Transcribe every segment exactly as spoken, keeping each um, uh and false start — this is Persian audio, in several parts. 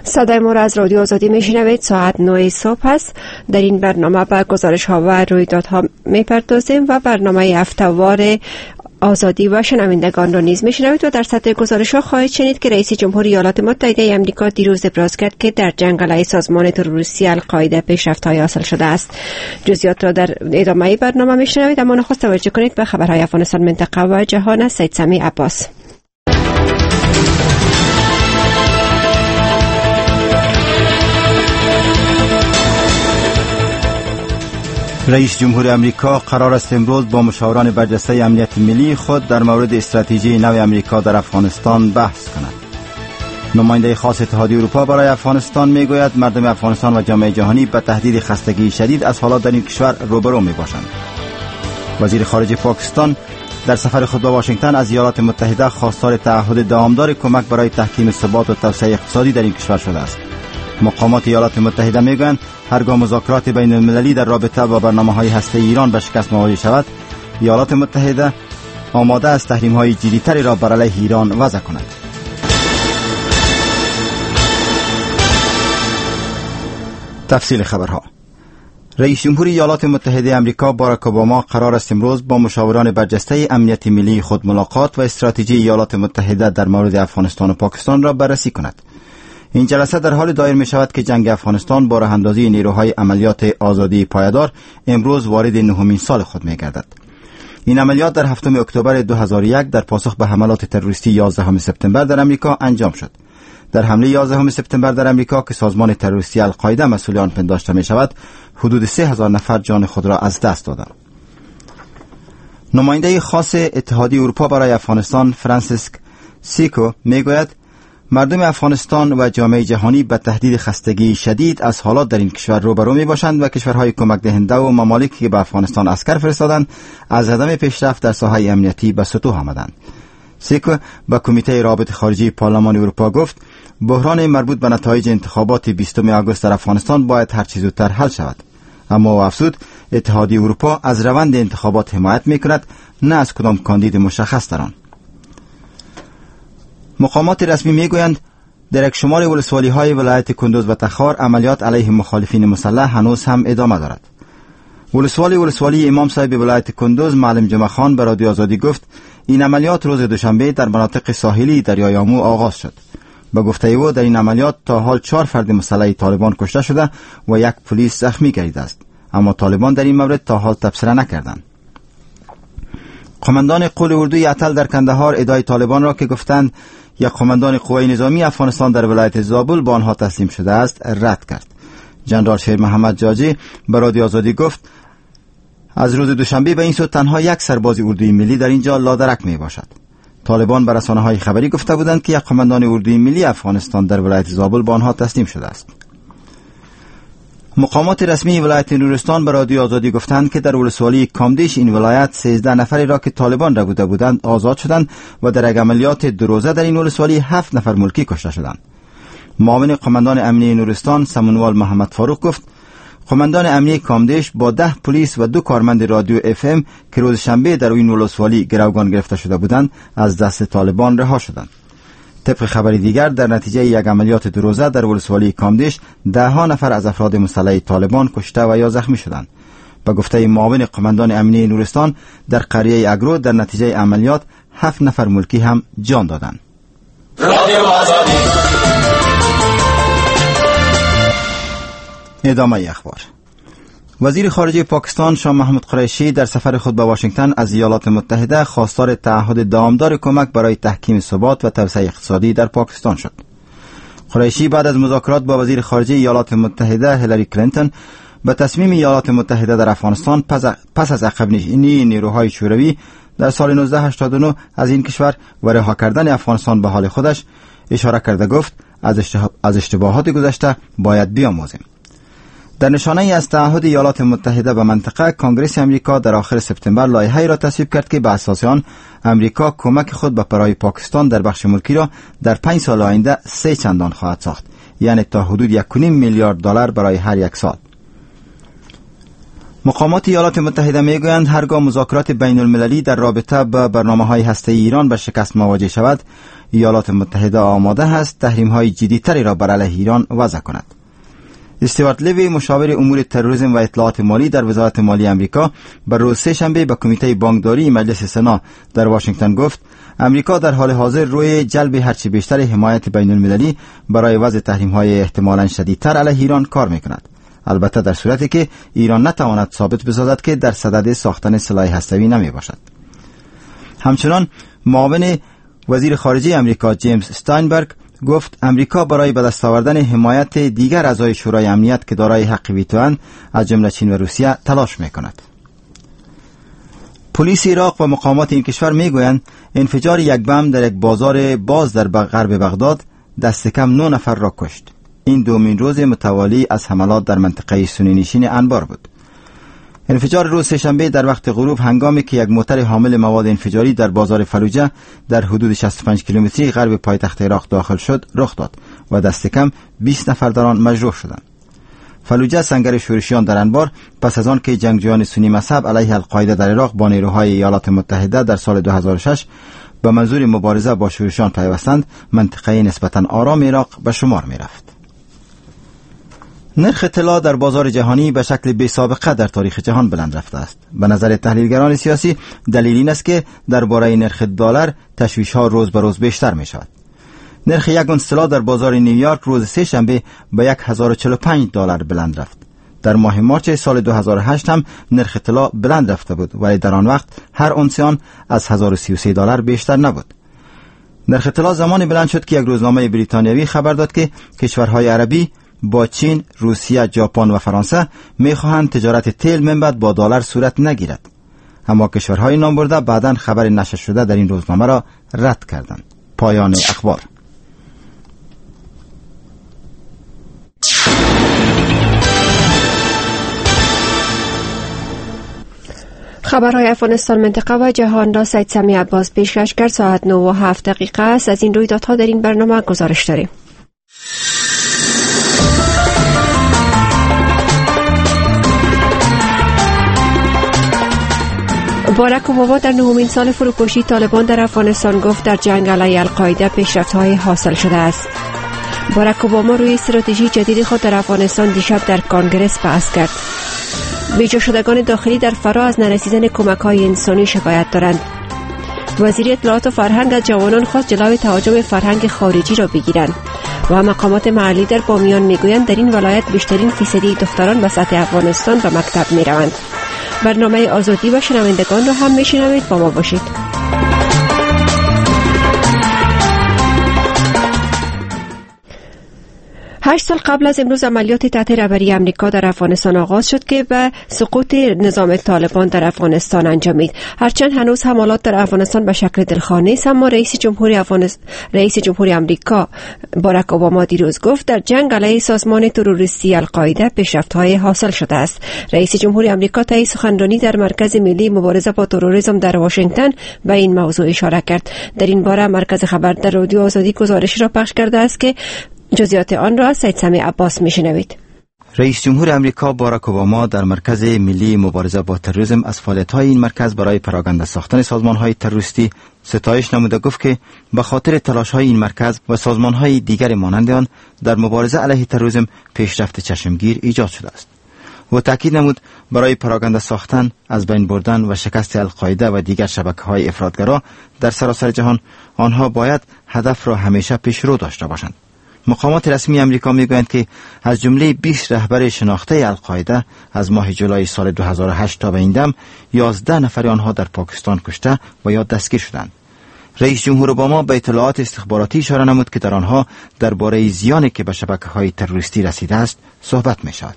صدای ما را از رادیو آزادی میشنوید. ساعت نه صبح است. در این برنامه به گزارش ها و رویدادها میپردازیم و برنامه هفته‌وار آزادی و شنوندگان را نیز میشنوید و در سطح گزارش ها خواهید شنید که رئیس جمهور ایالات متحده آمریکا دیروز ابراز کرد که در جنگ علیه سازمان تروریستی القاعده پیشرفت‌های حاصل شده است. جزئیات را در ادامه برنامه میشنوید، اما نخست توجه کنید به خبرهای افغانستان، منطقه و جهان از سید سمی عباس. رئیس جمهور امریکا قرار است امروز با مشاوران برجسته امنیت ملی خود در مورد استراتژی نو امریکا در افغانستان بحث کند. نماینده خاص اتحادیه اروپا برای افغانستان میگوید مردم افغانستان و جامعه جهانی به تهدید خستگی شدید از حالات در این کشور روبرو میباشند. وزیر خارجه پاکستان در سفر خود به واشنگتن از ایالات متحده خواستار تعهد دامدار کمک برای تحکیم ثبات و توسعه اقتصادی در این کشور شده است. مقامات ایالات متحده میگویند هرگاه مذاکرات بین المللی در رابطه با برنامه‌های هسته‌ای ایران به شکست مواجه شود، ایالات متحده آماده است تحریم‌های جدی‌تری را بر علیه ایران وضع کند. تفصیل خبرها. رئیس جمهور ایالات متحده آمریکا باراک اوباما قرار است امروز با مشاوران برجسته امنیت ملی خود ملاقات و استراتژی ایالات متحده در مورد افغانستان و پاکستان را بررسی کند. این جلسه در حال دایر می شود که جنگ افغانستان با راه‌اندازی نیروهای عملیات آزادی پایدار امروز وارد نهمین سال خود می گردد. این عملیات در هفتم اکتبر دو هزار و یک در پاسخ به حملات تروریستی یازدهم سپتامبر در امریکا انجام شد. در حمله یازدهم سپتامبر در امریکا که سازمان تروریستی القاعده مسئول آن پنداشته می شود، حدود سه هزار نفر جان خود را از دست دادند. نماینده خاص اتحادیه اروپا برای افغانستان فرانسیسک سیکو می گوید مردم افغانستان و جامعه جهانی به تهدید خستگی شدید از حالات در این کشور روبرو می باشند و کشورهای کمک دهنده و ممالکی که به افغانستان عسکر فرستادند از عدم پیشرفت در ساحه امنیتی به سطوح آمدند. سیکو به کمیته رابطه خارجی پارلمان اروپا گفت بحران مربوط به نتایج انتخابات بیستم آگوست در افغانستان باید هر چه زودتر حل شود. اما افزود اتحادیه اروپا از روند انتخابات حمایت می کند، نه از کدام کاندید مشخص در آن. مقامات رسمی میگویند در یک شمار ولسوالی‌های ولایت کندوز و تخار عملیات علیه مخالفین مسلح هنوز هم ادامه دارد. ولسوالی ولسوالی امام صاحب ولایت کندوز معلم جمعه خان به رادیو آزادی گفت این عملیات روز دوشنبه در مناطق ساحلی دریای آمو آغاز شد. به گفته او در این عملیات تا حال چهار فرد مسلح طالبان کشته شده و یک پلیس زخمی گردیده است، اما طالبان در این مورد تا حال تبصره نکردند. قماندان قول اردوی اتل در کندهار ادعای طالبان را که گفتند یک قماندان قوای نظامی افغانستان در ولایت زابل با آنها تسلیم شده است رد کرد. جنرال شیر محمد جاجی به رادیو آزادی گفت از روز دوشنبه به این سو تنها یک سرباز اردوی ملی در اینجا لادرک می باشد. طالبان به رسانه‌های خبری گفته بودند که یک قماندان اردوی ملی افغانستان در ولایت زابل با آنها تسلیم شده است. مقامات رسمی ولایت نورستان به رادیو آزادی گفتند که در ولسوالی کامدیش این ولایت سیزده نفری را که طالبان را بوده بودند آزاد شدند و در یک عملیات دو روزه در این ولسوالی هفت نفر ملکی کشته شدند. معاون قماندان امنیه نورستان سمنوال محمد فاروق گفت قماندان امنیه کامدیش با ده پلیس و دو کارمند رادیو اف ام که روز شنبه در این ولسوالی گروگان گرفته شده بودند از دست طالبان رها شدند. طبق خبری دیگر در نتیجه یک عملیات دو روزه در ولسوالی کامدیش ده ها نفر از افراد مسلح طالبان کشته و یا زخمی شدند. به گفته معاون قماندان امنیه نورستان در قریه اگرو در نتیجه عملیات هفت نفر ملکی هم جان دادند. ادامه اخبار. وزیر خارجه پاکستان شاه محمود قریشی در سفر خود به واشنگتن از ایالات متحده خواستار تعهد دامدار کمک برای تحکیم ثبات و توسعه اقتصادی در پاکستان شد. قریشی بعد از مذاکرات با وزیر خارجه ایالات متحده هیلاری کلینتون به تصمیم ایالات متحده در افغانستان پس از عقب نشینی نیروهای شوروی در سال نوزده هشتاد و نه از این کشور و رها کردن افغانستان به حال خودش اشاره کرده گفت از اشتباهات گذشته باید بیاموزیم. در نشانه ای از تعهد ایالات متحده به منطقه، کنگره امریکا در آخر سپتامبر لایحه‌ای را تصویب کرد که به اساس آن امریکا کمک خود به برای پاکستان در بخش ملکی را در پنج سال آینده سه چندان خواهد ساخت، یعنی تا حدود یک و نیم میلیارد دلار برای هر یک سال. مقامات ایالات متحده میگویند هرگاه مذاکرات بین المللی در رابطه با برنامه‌های هسته‌ای ایران به شکست مواجه شود، ایالات متحده آماده است تحریم‌های جدی‌تری را بر علیه ایران وضع کند. استوارت لیوی، مشاور امور تروریسم و اطلاعات مالی در وزارت مالی امریکا، بر روز سه شنبه به کمیته بانکداری مجلس سنا در واشنگتن گفت امریکا در حال حاضر روی جلب هرچی بیشتر حمایت بین المللی برای وضع تحریم‌های احتمالاً شدیدتر علیه ایران کار می‌کند، البته در صورتی که ایران نتواند ثابت بسازد که در صدد ساختن سلاح هسته‌ای نمی‌باشد. همچنان معاون وزیر خارجه امریکا جیمز استاینبرگ گفت امریکا برای به دست آوردن حمایت دیگر اعضای شورای امنیت که دارای حق ویتواند از جمله چین و روسیه تلاش می‌کند. پلیس عراق و مقامات این کشور میگویند انفجار یک بم در یک بازار باز در غرب بغداد دست کم نه نفر را کشت. این دومین روز متوالی از حملات در منطقه سنی نشین انبار بود. انفجار روز سه‌شنبه در وقت غروب هنگامی که یک موتر حامل مواد انفجاری در بازار فلوجه در حدود شصت و پنج کیلومتری غرب پایتخت عراق داخل شد رخ داد و دست کم بیست نفر در آن مجروح شدند. فلوجه سنگر شورشیان در انبار پس از آن که جنگجویان سنی مذهب علیه القاعده در عراق با نیروهای ایالات متحده در سال دو هزار و شش به منظور مبارزه با شورشیان پیوستند، منطقه نسبتاً آرام عراق به شمار می رفت. نرخ طلا در بازار جهانی به شکل بی سابقه در تاریخ جهان بلند رفته است. به نظر تحلیلگران سیاسی دلیل این است که درباره نرخ دلار تشویش‌ها روز به روز بیشتر می شود. نرخ یک اونس طلا در بازار نیویورک روز سه شنبه به هزار و چهل و پنج دلار بلند رفت. در ماه مارچ سال دو هزار و هشت هم نرخ طلا بلند رفته بود، ولی در آن وقت هر اونس آن از هزار و سی و سه دلار بیشتر نبود. نرخ طلا زمانی بلند شد که یک روزنامه بریتانیایی خبر داد که کشورهای عربی با چین، روسیه، ژاپن و فرانسه می‌خواهند تجارت تیل من بعد با دلار صورت نگیرد. اما کشورهای نامبرده بعداً خبر نشر شده در این روزنامه را رد کردند. پایان اخبار. خبرهای افغانستان، منطقه و جهان را سید سمی عباس پیشکش کرد. ساعت نه و هفت دقیقه است. از این رویدادها در این برنامه گزارش داریم. باراک اوباما در نهمین سال فروپاشی طالبان در افغانستان گفت در جنگ علیه القاعده پیشرفت‌های حاصل شده است. باراک اوباما روی استراتژی جدید خود در افغانستان دیشب در کنگره بحث کرد. بیجا شدگان داخلی در فرا از نرسیدن کمک‌های انسانی شکایت دارند. وزیر اطلاعات و فرهنگ از جوانان خواست جلوی تهاجم فرهنگ خارجی را بگیرند و مقامات محلی در بامیان میگویند در این ولایت بیشترین فیصدی دختران به سطح افغانستان به مکتب میروند. برنامه آزادی و شنوندگان را هم میشنوید، با ما باشید. هشت سال قبل از امروز عملیات تحت رهبری امریکا در افغانستان آغاز شد که به سقوط نظام طالبان در افغانستان انجامید. هرچند هنوز حملات در افغانستان به شکل دلخواه نیست، اما رئیس جمهوری افغانستان رئیس جمهوری امریکا باراک اوباما دیروز گفت در جنگ علیه سازمان تروریستی القاعده پیشرفت‌های حاصل شده است. رئیس جمهوری امریکا طی سخنرانی در مرکز ملی مبارزه با تروریسم در واشنگتن به این موضوع اشاره کرد. در این باره مرکز خبر در رادیو آزادی گزارشی را پخش کرده است که جزئیات آن را سید سمی عباس میشنوید. رئیس جمهور امریکا باراک اوباما در مرکز ملی مبارزه با تروریسم از فعالیت‌های این مرکز برای پراگنده ساختن سازمان‌های تروریستی ستایش نموده گفت که به خاطر تلاش‌های این مرکز و سازمان‌های دیگر مانند آن در مبارزه علیه تروریسم پیشرفت چشمگیر ایجاد شده است. و تاکید نمود برای پراگنده ساختن، از بین بردن و شکست القاعده و دیگر شبکه‌های افراطگرا در سراسر جهان آنها باید هدف را همیشه پیش رو داشته باشند. مقامات رسمی امریکا میگویند که از جمله بیست رهبر شناخته القاعده از ماه جولای سال دو هزار و هشت تا به این دم یازده نفر آنها در پاکستان کشته و یا دستگیر شدند. رئیس جمهور اوباما به اطلاعات استخباراتی اشاره نمود که در آنها درباره زیانی که به شبکه‌های تروریستی رسیده است صحبت می‌شود.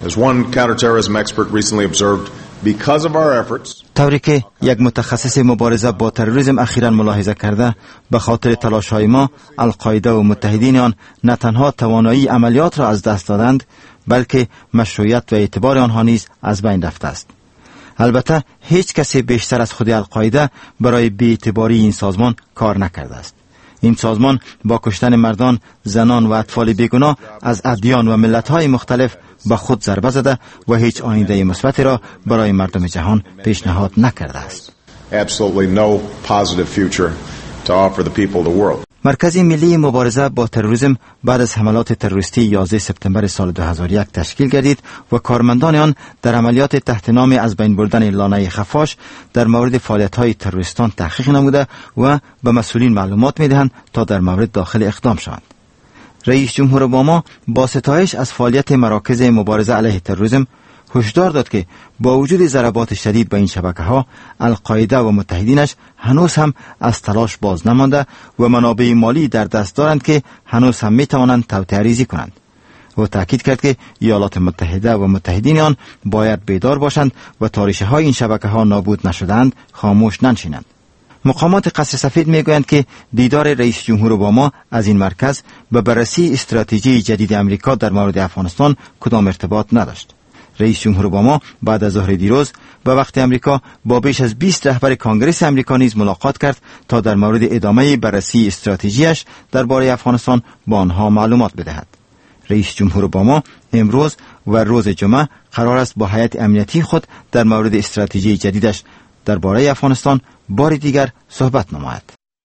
طوری که یک متخصص مبارزه با تروریسم اخیراً ملاحظه کرده، به خاطر تلاش‌های ما القاعده و متحدین آن نه تنها توانایی عملیات را از دست دادند، بلکه مشروعیت و اعتبار آنها نیز از بین رفته است. البته هیچ کسی بیشتر از خود القاعده برای بی‌اعتباری این سازمان کار نکرده است. این سازمان با کشتن مردان، زنان و اطفال بیگناه از ادیان و ملت‌های مختلف به خود ضربه زده و هیچ آینده مثبتی را برای مردم جهان پیشنهاد نکرده است. مرکز ملی مبارزه با تروریسم بعد از حملات تروریستی یازده سپتامبر سال دو هزار و یک تشکیل گردید و کارمندان آن در عملیات تحت نام از بین بردن لانه خفاش در مورد فعالیت‌های تروریستان تحقیق نموده و به مسئولین معلومات می‌دهند تا در مورد داخل اقدام شوند. رئیس جمهور اوباما با ستایش از فعالیت مراکز مبارزه علیه تروریسم هشدار داد که با وجود ضربات شدید به این شبکه‌ها، القاعده و متحدینش هنوز هم از تلاش باز نمانده و منابع مالی در دست دارند که هنوز هم می‌توانند توطئه‌ریزی کنند. و تاکید کرد که ایالات متحده و متحدین آن باید بیدار باشند و تا ریشه‌های این شبکه‌ها نابود نشدند خاموش ننشینند. مقامات قصر سفید میگویند که دیدار رئیس جمهور اوباما از این مرکز به بررسی استراتژی جدید امریکا در مورد افغانستان کدام ارتباط نداشت. رئیس جمهور اوباما بعد از ظهر دیروز به وقت امریکا با بیش از بیست رهبر کانگرس امریکا نیز ملاقات کرد تا در مورد ادامه بررسی استراتژیش درباره افغانستان با آنها معلومات بدهد. رئیس جمهور اوباما امروز و روز جمعه قرار است با هیئت امنیتی خود در مورد استراتژی جدیدش درباره افغانستان بار دیگر صحبت نماید.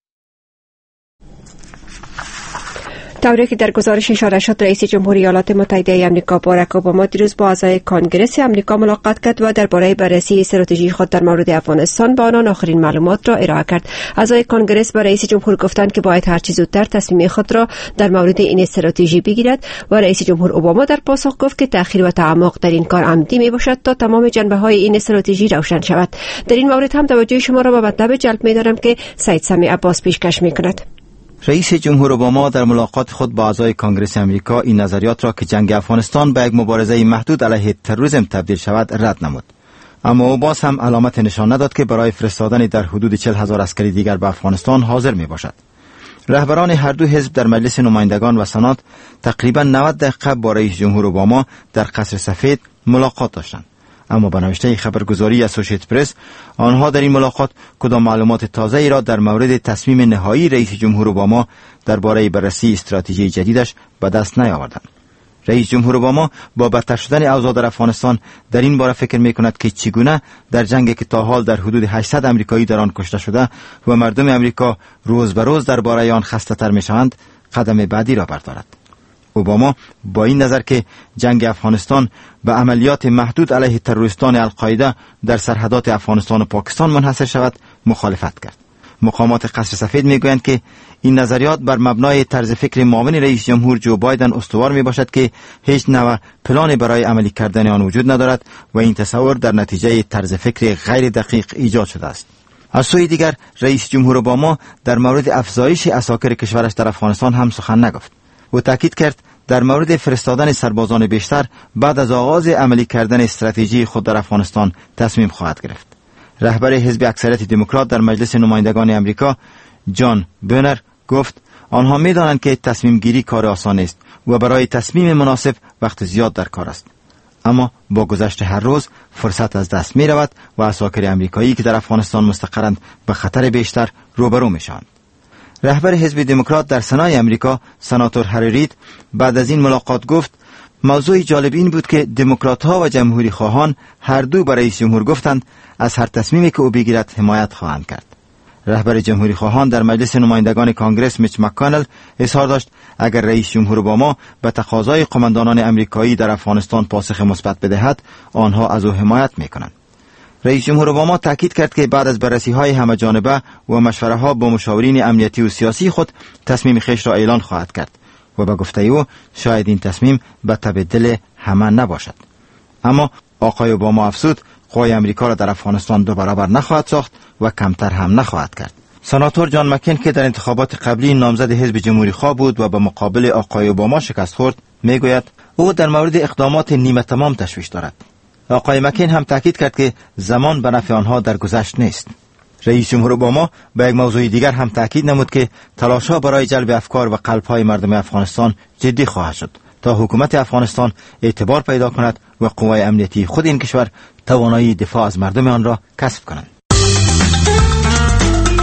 طوری که در گزارش اشاره شد، رئیس جمهوری ایالات متحده آمریکا باراک اوباما دیروز با اعضای کانگرس آمریکا ملاقات کرد و درباره بررسی استراتژی خود در مورد افغانستان با آنان آخرین معلومات را ارائه کرد. اعضای کانگرس با رئیس جمهور گفتند که باید هر چه زودتر تصمیم خود را در مورد این استراتژی بگیرد و رئیس جمهور اوباما در پاسخ گفت که تأخیر و تعمق در این کار عمدی میباشد تا تمام جنبه‌های این استراتژی روشن شود. در این مورد هم توجه شما را به مطلب جلب می‌دارم که سید سمی عباس پیشکش می‌کند. رئیس جمهور اوباما در ملاقات خود با اعضای کانگرس امریکا این نظریات را که جنگ افغانستان به یک مبارزه محدود علیه تروریسم تبدیل شود رد نمود. اما او باز هم علامت نشان نداد که برای فرستادن در حدود چهل هزار عسکری دیگر به افغانستان حاضر می باشد. رهبران هر دو حزب در مجلس نمایندگان و سنا تقریبا نود دقیقه با رئیس جمهور اوباما در قصر سفید ملاقات داشتند. اما به نوشته خبرگزاری اسوسییتد پرس، آنها در این ملاقات کدام معلومات تازه‌ای را در مورد تصمیم نهایی رئیس جمهور اوباما درباره بررسی استراتژی جدیدش به دست نیاوردند. رئیس جمهور اوباما با بدتر شدن اوضاع در افغانستان در این باره فکر می‌کند که چگونه در جنگی که تا حال در حدود هشتصد امریکایی در آن کشته شده و مردم امریکا روز به روز درباره آن خسته‌تر می‌شوند، قدم بعدی را بردارد. اوباما با این نظر که جنگ افغانستان به عملیات محدود علیه تروریستان القاعده در سرحدات افغانستان و پاکستان منحصر شود مخالفت کرد. مقامات قصر سفید میگویند که این نظریات بر مبنای طرز فکر معاون رئیس جمهور جو بایدن استوار می باشد که هیچ نوع پلان برای عملی کردن آن وجود ندارد و این تصور در نتیجه طرز فکر غیر دقیق ایجاد شده است. از سوی دیگر رئیس جمهور اوباما در مورد افزایش عساکر کشورش در افغانستان هم سخن نگفت. او تاکید کرد در مورد فرستادن سربازان بیشتر بعد از آغاز عملی کردن استراتژی خود در افغانستان تصمیم خواهد گرفت. رهبر حزب اکثریت دموکرات در مجلس نمایندگان امریکا جان بونر گفت آنها می‌دانند که تصمیم گیری کار آسان است و برای تصمیم مناسب وقت زیاد در کار است. اما با گذشت هر روز فرصت از دست می رود و عساکر امریکایی که در افغانستان مستقرند به خطر بیشتر روبرو میشوند. رهبر حزب دموکرات در سنای امریکا سناتور هری رید بعد از این ملاقات گفت موضوع جالب این بود که دموکرات‌ها و جمهوری خواهان هر دو برای رئیس جمهور گفتند از هر تصمیمی که او بگیرد حمایت خواهند کرد. رهبر جمهوری خواهان در مجلس نمایندگان کانگرس میچ مک‌کانل اظهار داشت اگر رئیس جمهور اوباما به تقاضای قماندانان امریکایی در افغانستان پاسخ مثبت بدهد آنها از او حمایت میکنند. رئیس جمهور اوباما تاکید کرد که بعد از بررسی‌های همه‌جانبه و مشوره‌ها با مشاورین امنیتی و سیاسی خود تصمیم خویش را اعلان خواهد کرد و به گفته او شاید این تصمیم به تب دل همه نباشد. اما آقای اوباما افزود قوای امریکا را در افغانستان دو برابر نخواهد ساخت و کمتر هم نخواهد کرد. سناتور جان مکین که در انتخابات قبلی نامزد حزب جمهوری خواه بود و به مقابل آقای اوباما شکست خورد میگوید او در مورد اقدامات نیمه تمام تشویش دارد. آقای مکین هم تاکید کرد که زمان به نفع آنها در گذشت نیست. رئیس جمهور اوباما به یک موضوع دیگر هم تاکید نمود که تلاش‌ها برای جلب افکار و قلب‌های مردم افغانستان جدی خواهد شد تا حکومت افغانستان اعتبار پیدا کند و قوای امنیتی خود این کشور توانایی دفاع از مردم آن را کسب کنند.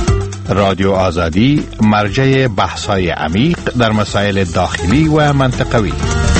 رادیو آزادی، مرجع بحث‌های عمیق در مسائل داخلی و منطقوی.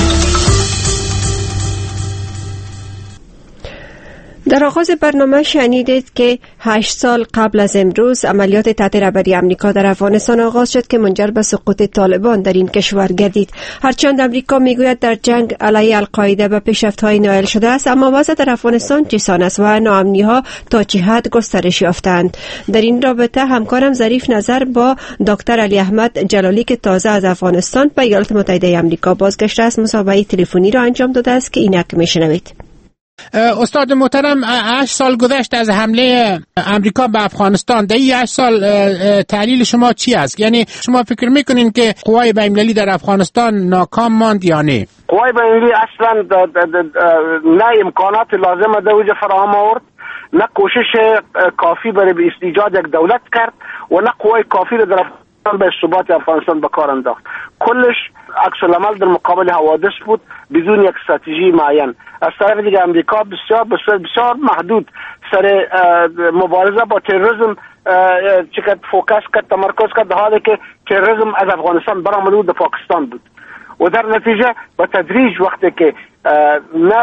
در آغاز برنامه شنیدید که هشت سال قبل از امروز عملیات تحت رهبری امریکا در افغانستان آغاز شد که منجر به سقوط طالبان در این کشور گردید. هرچند امریکا میگوید در جنگ علیه القاعده به پیشرفت‌های نائل شده است، اما وضع در افغانستان چسان است و ناامنی‌ها تا چه حد گسترش یافتند. در این رابطه همکارم ظریف نظر با دکتر علی احمد جلالی که تازه از افغانستان به ایالات متحده آمریکا بازگشته است مصاحبه تلفنی را انجام داده است که اینک میشنوید. استاد محترم، هشت سال گذشت از حمله امریکا به افغانستان. در این هشت سال تحلیل شما چی است؟ یعنی شما فکر میکنین که قوای بین‌المللی در افغانستان ناکام ماند یا نه؟ قوای بین‌المللی اصلا نه امکانات لازم در اوجه فراهم آورد، نه کوشش کافی برای ایجاد یک دولت کرد و نه قوای کافی را در به ثبات افغانستان به کار انداخت. کلش عکس العمل در مقابل حوادث بود بدون یک استراتژی معین. از طرف دیگه امریکا بسیار بسیار بسیار محدود سر مبارزه با تروریسم چقدر فوکس کرد، تمرکز کرد، در حالی که تروریسم از افغانستان برآمده بود به پاکستان بود و در نتیجه با تدریج وقتی که نه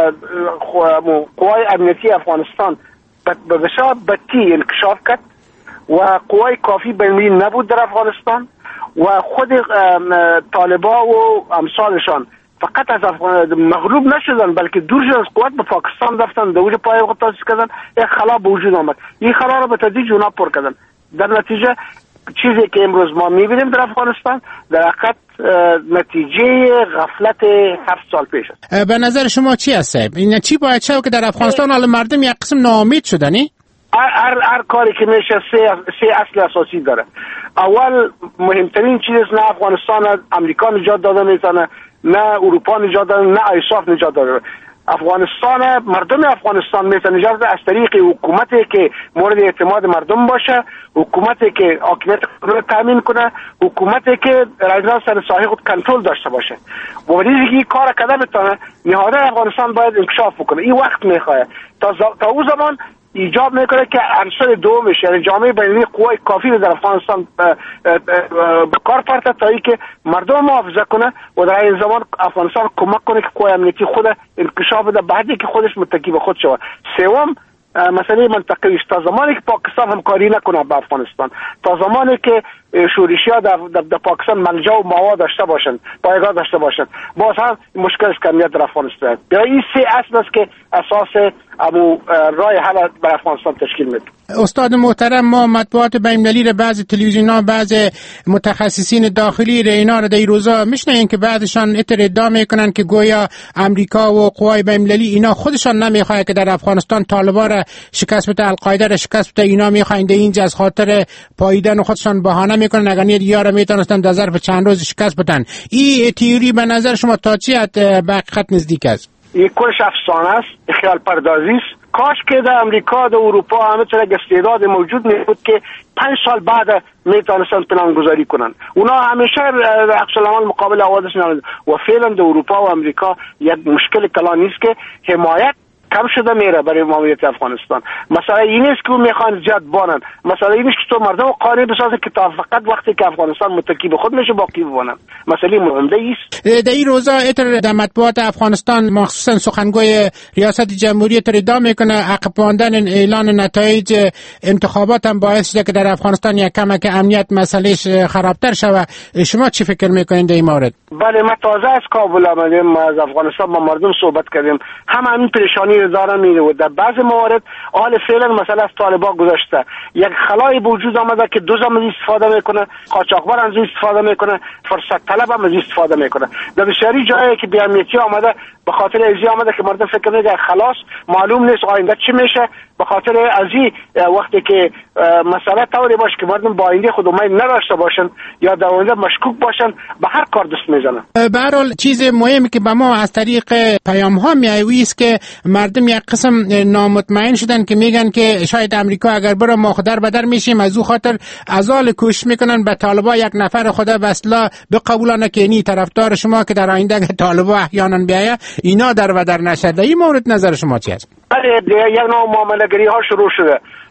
قوای امنیتی افغانستان به بسیار بدی انکشاف کرد و قوای کافی بین‌المللی نبود در افغانستان و خود طالبا و امثالشان فقط از افغان مغلوب نشدن بلکه دور شدن از قوت به پاکستان رفتن، در اونجا پای وقت تاسیس کردن، یک خلا به وجود آمد. این خلا را به تدریج اونا پر کردن. در نتیجه چیزی که امروز ما میبینیم در افغانستان در حقیقت نتیجه غفلت هفت سال پیش است. به نظر شما چی است؟ این چی باید شد که در افغانستان حال مردم یک قسم ناامید شدنی؟ هر هر کاری که میشه سه سه اصل اساسی داره. اول مهمترین چیز نه افغانستان امریکا نجات داده میتونه، نه اروپا نجات داده، نه ایساف نجات داده. افغانستان مردم افغانستان میتونه نجات داده از طریق حکومتی که مورد اعتماد مردم باشه، حکومتی که حاکمیت قانون تامین کنه، حکومتی که رایزان سر ساحه خود کنترل داشته باشه. و ولی که کار کرده بتونه نهاد افغانستان باید انکشاف بکنه. این وقت میخواد تا تا اون زمان ایجاب میکنه که عنصر دومش یعنی جامعه بین‌المللی قوای کافی رو در افغانستان به کار پرته تا اینکه مردم محافظت کنه و در این زمان افغانستان کمک کنه که قوای امنیتی خود انکشاف بده بعدی که خودش متکی به خود شود. سوم مسئله منطقی است. تا زمانی که پاکستان همکاری نکنه با افغانستان، تا زمانی که شورشی‌ها در, در, در پاکستان ملجا و ماوا داشته باشند، پایگاه داشته باشند، باز هم مشکل است که امنیت در افغانستان. این سه اصل است که اساس ابو راه حل بر افغانستان تشکیل میده. استاد محترم، ما مطبوعات بین‌المللی را بعضی تلویزیون‌ها، بعضی متخصصین داخلی را اینا را در این روزا میشنویم که بعضشان ادعا میکنن که گویا امریکا و قوای بین‌المللی اینا خودشان نمیخواد که در افغانستان طالبان را شکست بده، القاعده را شکست بده، اینا میخواین اینجا از خاطر پاییدن خودشان بهانه میکنن اگر نه دیگه میتونستن در ظرف چند روز شکست بدن. این تئوری به نظر شما تا چه حد به حقیقت نزدیک است؟ این کلش افسانه است، خیال پردازی است. کاش که در امریکا و اروپا همه چیز استعداد موجود میبود که پنج سال بعد میتونستن پلان گذاری کنن. اونا همیشه عکس العمل مقابل حوادث نمیدن و فعلا در اروپا و امریکا یک مشکل کلان نیست که حمایت کم شده میره برای ماموریت افغانستان. مسئله این نیست که میخوان زیاد بانن، مسئله این است که تو مردم قانع بسازن که تا فقط وقتی که افغانستان متکی به خود میشه باقی بمونن. مسئله مهمه است. در این روزا اتر در مطبوعات افغانستان مخصوصا سخنگوی ریاست جمهوری ادعا میکنه عقب ماندن اعلان نتایج انتخابات هم باعث شده که در افغانستان یک کم که امنیت مسئلهش خرابتر شود. شما چی فکر میکنید در این مورد؟ بله، ما تازه از کابل آمدیم، از افغانستان با مردم صحبت کردیم. هم همین پریشانی داره میره و در بعض موارد حال فعلا مثلا از طالبان گذشته یک خلای به وجود آمده که دو زمان استفاده میکنه، قاچاقبر از استفاده میکنه، فرصت طلب هم از استفاده میکنه. در بسیاری جایی که بی‌امنیتی آمده به خاطر ازی آمده که مردم فکر میکنه خلاص معلوم نیست آینده چی میشه، به خاطر ازی وقتی که مسئله طوری باشه که مردم با آینده خود امید نداشته باشن یا در آینده مشکوک باشن به هر کار دست میزنن. به هر حال چیز مهمی که به ما از طریق پیام ها میایوی است که مردم یک قسم نامطمئن شدن که میگن که شاید امریکا اگر بره ما خود در بدر میشیم، از او خاطر ازال کوشش میکنن به طالبان یک نفر خدا به اصلا بقبولانه که اینی طرفدار شما که در آینده اگر طالبان احیانا بیاید اینا در بدر نشد. این مورد نظر شما چی است؟ بله، یک نوع معامله گری ها شروع شده.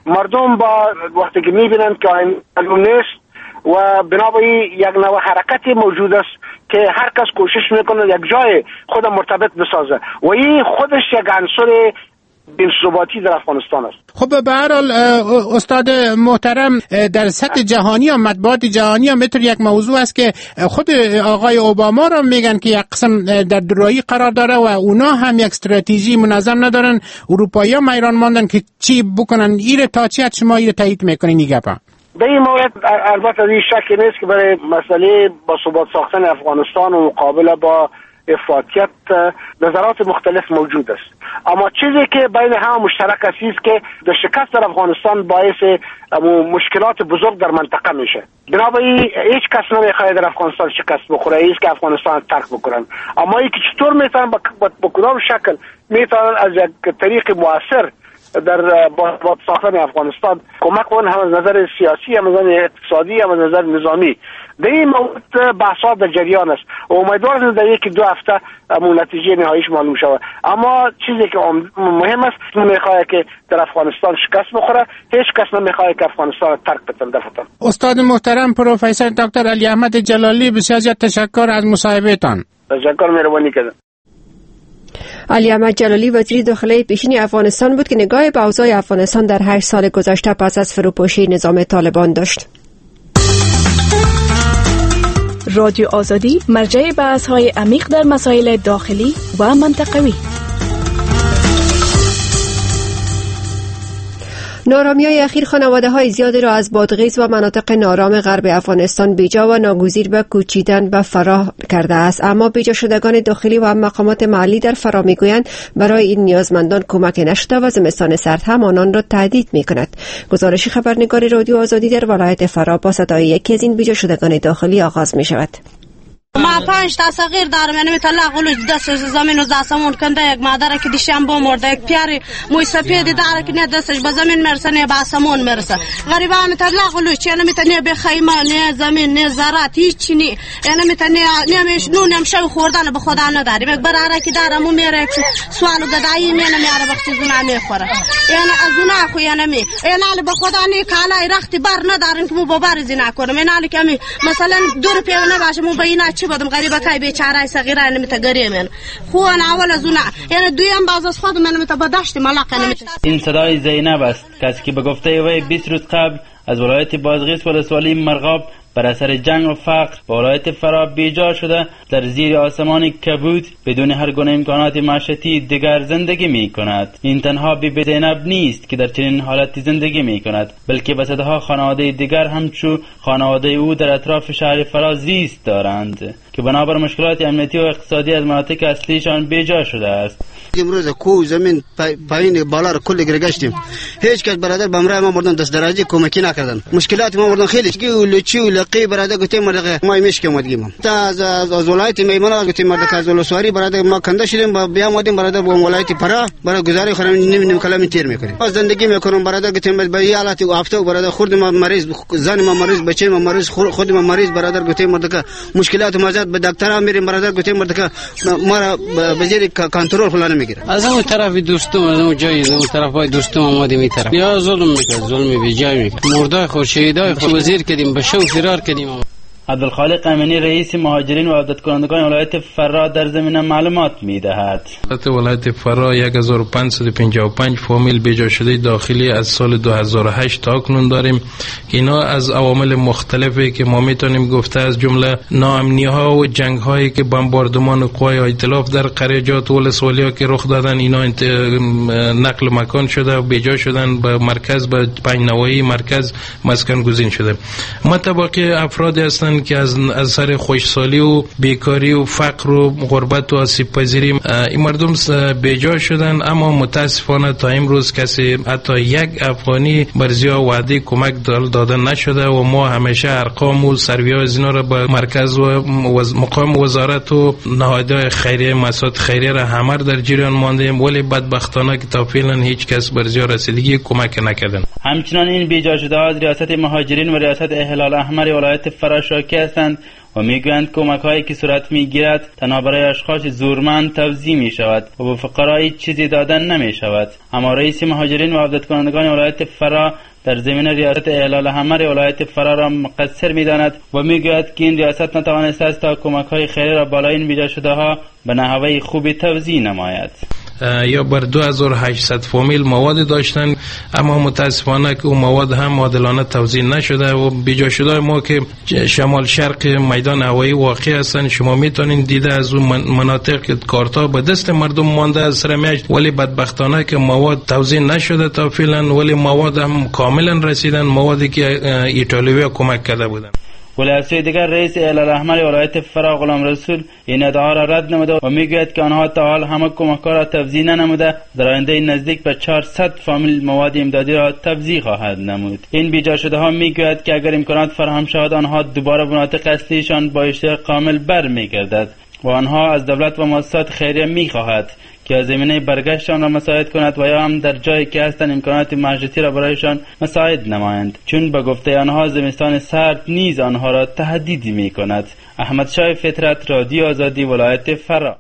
مردم با وقتی که میبینند که آینده معلوم نیست و بنابراین یک نوع حرکتی موجود است که هر کس کوشش میکنه یک جای خود مرتبط بسازه و این خودش یک عنصر بی‌ثباتی در افغانستان است. خب به هر حال استاد محترم، در سطح جهانی یا مطبوعات جهانی هم میتونه یک موضوع است که خود آقای اوباما را میگن که یک قسم در دوراهی قرار داره و اونا هم یک استراتژی منظم ندارن. اروپایی هم حیران ماندن که چی بکنن. ایره تا چی حد شما ایره تایید میکنین این گپا؟ به این مورد البته این شک نیست که برای مسئله با ثبات ساختن افغانستان و مقابله با افراطیت نظرات مختلف موجود است، اما چیزی که بین همه مشترک است که در شکست در افغانستان باعث مشکلات بزرگ در منطقه میشه. بنابراین هیچ کس نمیخواد در افغانستان شکست بخوره، هیچ که افغانستان ترک بکنن، اما اینکه چطور میتونن با کدام شکل میتونن از یک طریق مؤثر در با ساختن افغانستان کمک کنن، هم از نظر سیاسی، هم از نظر اقتصادی، هم از نظر نظامی. در این موضوع بحثات در جریان است و امیدوارم در یکی دو هفته همون نتیجه نهاییش معلوم شود. اما چیزی که مهم است نمیخواد که در افغانستان شکست بخوره، هیچ کس نمیخواد که افغانستان ترک بتن دفتن. استاد محترم پروفسور دکتر علی احمد جلالی، بسیار زیاد تشکر از مصاحبهتان. تشکر، مهربانی کردن. علی احمد جلالی وزیر داخلی پیشین افغانستان بود که نگاه به اوضاع افغانستان در هشت سال گذشته پس از فروپاشی نظام طالبان داشت. رادیو آزادی، مرجع بحث‌های عمیق در مسائل داخلی و منطقوی. نارامی‌های اخیر خانواده‌های زیادی را از بادغیس و مناطق نارام غرب افغانستان بیجا و ناگزیر به کوچیدن به فراه کرده است، اما بیجا شدگان داخلی و مقامات محلی در فراه میگویند برای این نیازمندان کمک نشده و زمستان سرد هم آنان را تهدید می‌کند. گزارش خبرنگار رادیو آزادی در ولایت فراه با صدای یکی از این بیجا شدگان داخلی آغاز می‌شود. ما پنج تا صغیر دارم، یعنی مثلا غلوش دست زمین و زاسمون کنده، یک مادر که دیشم با مرده، یک پیاری موی سفید داره که نه دستش به زمین مرسه نه به آسمون مرسه. غریبا مثلا غلوش یعنی مثلا به خیمه نه زمین نه زراعت هیچ نی، یعنی مثلا نمیش نون هم شو خوردن به خدا نداریم. یک براره که دارم و میره سوالو گدایی نه نمیاره وقتی زنا میخوره، یعنی از زنا خو یعنی می یعنی به خدا نی کالای رختی بر نداریم که مو با بر زنا کنم، یعنی که مثلا دور پیونه باشه مو بینا چی بدم غریبه کای بیچاره صغیره نمیتگری من خو انا اول زنا، یعنی دویم باز از خود من متبداشت ملق نمیت. این صدای زینب است، کسی که به گفته وی بیست روز قبل از ولایت بادغیس ولسوالی مرغاب بر اثر جنگ و فقر به ولایت فراه بیجا شده در زیر آسمان کبود بدون هر گونه امکانات معیشتی دیگر زندگی می کند. این تنها بی زینب نیست که در چنین حالتی زندگی می کند، بلکه به صدها خانواده دیگر همچو خانواده او در اطراف شهر فراه زیست دارند که بنابر مشکلات امنیتی و اقتصادی از مناطق اصلیشان بیجا شده است. امروز کو زمین پایین بالا رو کلی گرگشتیم، هیچ کس برادر بمرای ما مردن دست درجه کمکی نکردن. مشکلات ما مردن خیلی کی لچی و لقی برادر گفتیم مرده ما میشکم ودگیم تا از از ولایت میمون گفتیم مرده از ولسواری برادر ما کنده شدیم بیا مودیم برادر به ولایت پرا برای گزارش خرم نیم نیم کلام تیر میکنیم. از زندگی میکنم برادر گفتیم برای حالت هفته برادر خورد ما مریض، زن ما مریض، بچه ما مریض، خود ما مریض برادر گفتیم مرده مشکلات ما زیاد به دکتر میریم برادر گفتیم مرده ما به زیر کنترل فلان میگیره. از اون طرف دوستم از اون جایی از اون طرف های دوستم آماده می طرف یا ظلم میکنه، ظلم بی جای میکنه. مرده خورشیدای وزیر کردیم به شو فرار کردیم. عبدالخالق امینی رئیس مهاجرین و عودت کنندگان ولایت فراه در زمینه معلومات میدهد. ولایت فراه یک هزار و پانصد و پنجاه و پنج فامیل بیجا شده داخلی از سال دو هزار و هشت تا اکنون داریم. اینا از عوامل مختلفی که ما میتونیم گفته از جمله ناامنی ها و جنگ هایی که بمباردمان قوای ائتلاف در قریجات و ولسوالی ها که رخ دادن، اینا نقل مکان شده و بیجا شدن به مرکز، به پنجنوایی مرکز مسکن گزین شده. متابق افرادی هستند که از از سر خوشسالی و بیکاری و فقر و غربت و آسیب پذیری این مردم بیجا شدن، اما متاسفانه تا امروز کسی حتی یک افغانی برزیا وعده کمک داده نشده و ما همیشه ارقام و سروی های اینا را به مرکز و مقام وزارت و نهادهای خیریه مسائل خیریه را همه در جریان ماندیم، ولی بدبختانه که تا فعلا هیچ کس برزیا رسیدگی کمک نکردن. همچنان این بیجا شده از ریاست مهاجرین و ریاست هلال احمر ولایت فراه شاکی هستند و میگویند کمک هایی که صورت میگیرد تنها برای اشخاص زورمند توزیع می شود و به فقرا هیچ چیزی دادن نمی شود. اما رئیس مهاجرین و عودت کنندگان ولایت فرا در زمین ریاست احلال همه ولایت فرا را مقصر می‌داند و میگوید که این ریاست نتوانسته است تا کمک‌های خیری را بالای این بیجا شده ها به نحوه خوبی توزیع نماید. یا بر دو هزار و هشتصد فامیل مواد داشتن، اما متاسفانه که اون مواد هم عادلانه توزیع نشده و بیجا شده ما که شمال شرق میدان هوایی واقع هستن. شما میتونین دیده از اون مناطق که کارتا به دست مردم مانده از سر میشت، ولی بدبختانه که مواد توزیع نشده تا فعلا، ولی مواد هم کاملا رسیدن، موادی که ایتالیایی کمک کرده بودن. ولی از سوی دیگر رئیس احلال احمر ولایت فرا غلام رسول این ادعا را رد نموده و میگوید که آنها تا حال همه کمک‌ها را توزیع ننموده، در آینده نزدیک به چهارصد فامیل مواد امدادی را توزیع خواهد نمود. این بیجا شده ها میگوید که اگر امکانات فراهم شود آنها دوباره به مناطق اصلیشان با اشتیاق کامل برمیگردد و آنها از دولت و مؤسسات خیریه میخواهد که از زمینه برگشتشان را مساعد کند و یا هم در جایی که هستند امکانات معیشتی را برایشان مساعد نمایند، چون به گفته آنها زمستان سرد نیز آنها را تهدید می کند. احمد شاه فطرت، رادیو آزادی، ولایت فرا.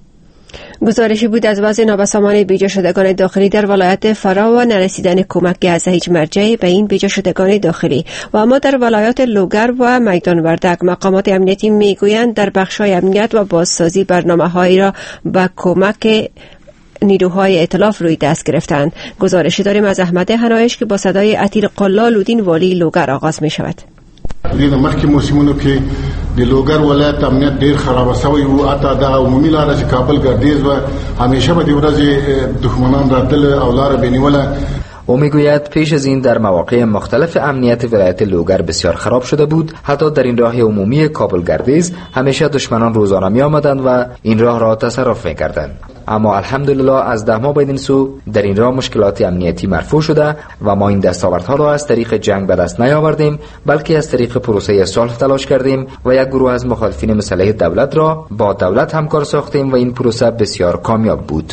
گزارشی بود از وضع نابسامان بیجا شدگان داخلی در ولایت فرا و نرسیدن کمک از هیچ مرجعی به این بیجا شدگان داخلی. و اما در ولایات لوگر و میدان وردک مقامات امنیتی میگویند در بخش‌های امنیت و بازسازی برنامه‌هایی را به کمک نیروهای ائتلاف روی دست گرفتند. گزارشی داریم از احمد هنایش که با صدای عتیق قلالودین والی لوگر آغاز می شود. د مخکې موسمونو کې د لوګر ولایت امنیت ډیر خراب شوی و، اته د عمومي لارې کابل ګردیز و همیشه به د ورځې دښمنان راتل او لار بنیوله. او میگوید پیش از این در مواقع مختلف امنیت ولایت لوگر بسیار خراب شده بود. حتی در این راه عمومی کابل گردیز همیشه دشمنان روزانه می آمدند و این راه را تصرف می کردند. اما الحمدلله از ده ماه بدین سو در این راه مشکلات امنیتی مرفوع شده و ما این دستاوردها را از طریق جنگ به دست نیاوردیم، بلکه از طریق پروسه صلح تلاش کردیم و یک گروه از مخالفین مسلح دولت را با دولت همکار ساختیم و این پروسه بسیار کامیاب بود.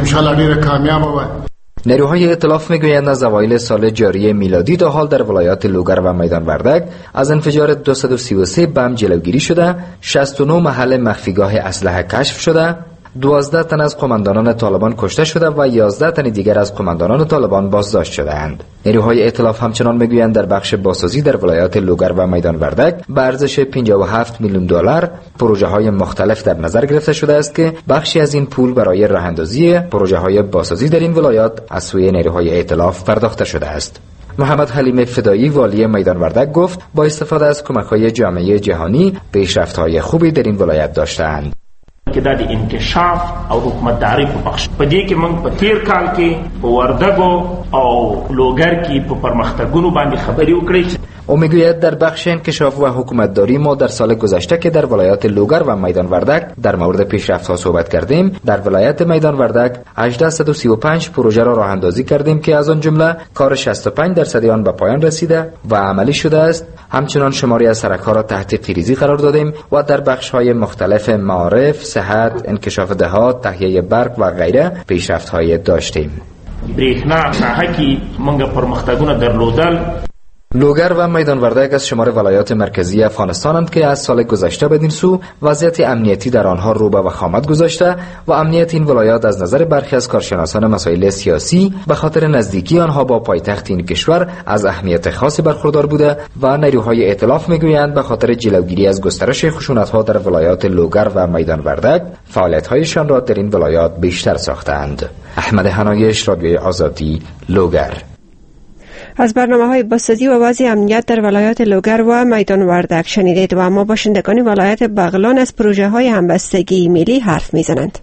نیروهای ائتلاف میگویند از اوایل سال جاری میلادی تا حال در ولایات لوگر و میدان وردک از انفجار دویست و سی و سه بم جلوگیری شده، شصت و نه محل مخفیگاه اسلحه کشف شده، دوازده تن از قماندانان طالبان کشته شده و یازده تن دیگر از قماندانان طالبان بازداشت شده‌اند. نیروهای ائتلاف همچنان میگویند در بخش بازسازی در ولایات لوگر و میدان وردک به ارزش پنجاه و هفت میلیون دلار پروژه‌های مختلف در نظر گرفته شده است که بخشی از این پول برای راه‌اندازی پروژه‌های بازسازی در این ولایات از سوی نیروهای ائتلاف پرداخته شده است. محمد حلیم فدایی والی میدان وردک گفت با استفاده از کمک‌های جامعه جهانی پیشرفت‌های خوبی در این ولایت داشته‌اند. کې د انکشاف او حکومتداري په بخش په دې کې موږ په تیر کال کې په وردګو او لوګر کې په پرمختګونو باندې خبري وکړې. او میگوید در بخش انکشاف و حکومتداری ما در سال گذشته که در ولایات لوگر و میدان وردک در مورد پیشرفت‌ها صحبت کردیم، در ولایت میدان وردک هزار و سی و پنج پروژه را راه اندازی کردیم که از آن جمله کار شصت و پنج درصد آن به پایان رسیده و عملی شده است. همچنان شماری از سرک‌ها را تحت قیریزی قرار دادیم و در بخش‌های مختلف معارف، صحت، انکشاف دهات، تهیه برق و غیره پیشرفت‌های داشتیم. برېښنا ساحه کې موږ پرمختګونه درلودل. لوگر و میدان وردک از شمار ولایات مرکزی افغانستانند که از سال گذشته بدین سو وضعیت امنیتی در آنها رو به وخامت گذاشته و امنیت این ولایات از نظر برخی از کارشناسان مسائل سیاسی به خاطر نزدیکی آنها با پایتخت این کشور از اهمیت خاصی برخوردار بوده و نیروهای ائتلاف میگویند به خاطر جلوگیری از گسترش خشونت‌ها در ولایات لوگر و میدان وردک فعالیت‌هایشان را در این ولایات بیشتر ساختند. احمد هنایش، رادیوی آزادی، لوگر. از برنامه‌های بازسازی و وضع امنیت در ولایات لوگر و میدان وردک شنیدید و اما باشندگان ولایت بغلان از پروژه‌های همبستگی ملی حرف می‌زنند.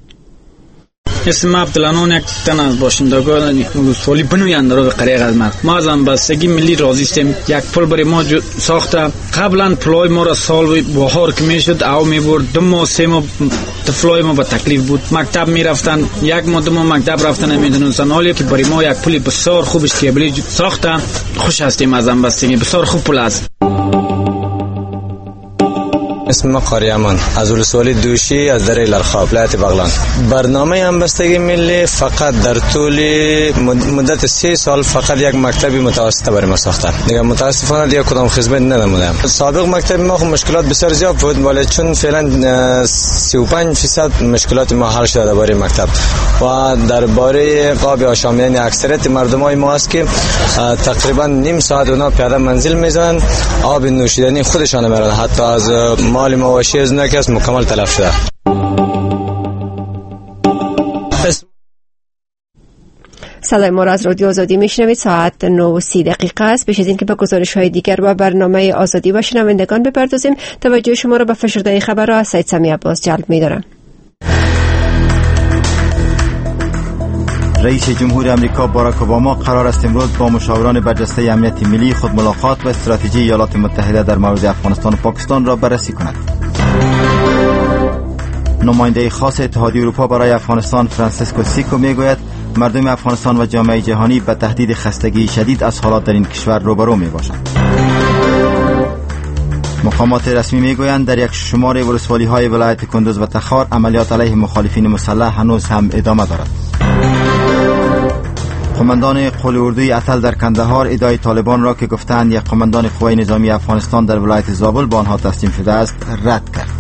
اسم عبدالانون یک تن از باشندگان ولسوالی بنویان رو قریق از ما ما از همبستگی ملی راضی هستیم. یک پل برای ما ساخته. قبلا پلای ما را سال بهار که میشد او میبرد دو ماه سه ماه طفلای ما با تکلیف بود. مکتب میرفتن یک ماه دو ماه مکتب رفتن نمیدونستن. حالی که برای ما یک پل بسیار خوب استیبلی ساخته. خوش هستیم از همبستگی، بسیار خوب پل است. اسم من قاری امان از ولسوالی دوشی از دره لرخاب ولایت بغلان. برنامه همبستگی ملی فقط در طول مدت سه سال فقط یک مکتبی متوسطه برای ما ساختن. دیگه متاسفانه دیگه کدام خدمت ندادم. سابق مکتب ما مشکلات بسیار زیاد بود ولی چون فعلا سی و پنج درصد مشکلات ما حل شده برای مکتب و درباره قاب آشامیدن اکثریت مردمای ما است که تقریبا نیم ساعت اونا پیاده منزل میزنن، آب نوشیدنی خودشان میبرن، حتی از مال مواشی از نکس مکمل تلف شده. صدای ما را از رادیو آزادی میشنوید. ساعت نه و سی دقیقه است. پیش از این که به گزارش های دیگر و برنامه آزادی و شنوندگان بپردازیم، توجه شما را به فشرده خبر را از سید سمی عباس جلب می‌دارم. رئیس جمهور امریکا باراک اوباما قرار است امروز با مشاوران برجسته امنیت ملی خود ملاقات و استراتژی ایالات متحده در مورد افغانستان و پاکستان را بررسی کند. نماینده خاص اتحادیه اروپا برای افغانستان فرانسیسکو سیکو میگوید مردم افغانستان و جامعه جهانی به تهدید خستگی شدید از حالات در این کشور روبرو میباشند. مقامات رسمی میگویند در یک شمار ولسوالی های ولایت کندوز و تخار عملیات علیه مخالفین مسلح هنوز هم ادامه دارد. قماندان قول اردوی اتل در کندهار ادعای طالبان را که گفتند یک قماندان قوای نظامی افغانستان در ولایت زابل به آنها تسلیم شده است رد کرد.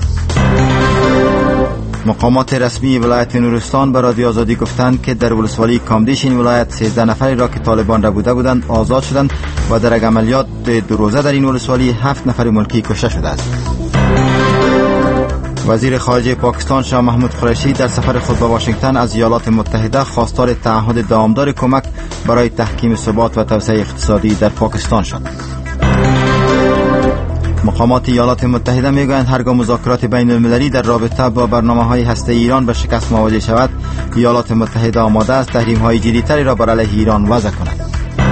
مقامات رسمی ولایت نورستان به رادیو آزادی گفتند که در ولسوالی کامدیش این ولایت سیزده نفری را که طالبان را بوده بودند آزاد شدند و در یک عملیات دو روزه در این ولسوالی هفت نفر ملکی کشته شده است. وزیر خارجه پاکستان شاه محمود قریشی در سفر خود به واشنگتن از ایالات متحده خواستار تعهد دامدار کمک برای تحکیم ثبات و توسعه اقتصادی در پاکستان شد. مقامات ایالات متحده میگویند هرگاه مذاکرات بین المللی در رابطه با برنامه‌های هسته‌ای ایران به شکست مواجه شود، ایالات متحده آماده است تحریم‌های جدی‌تری را بر علیه ایران وضع کند.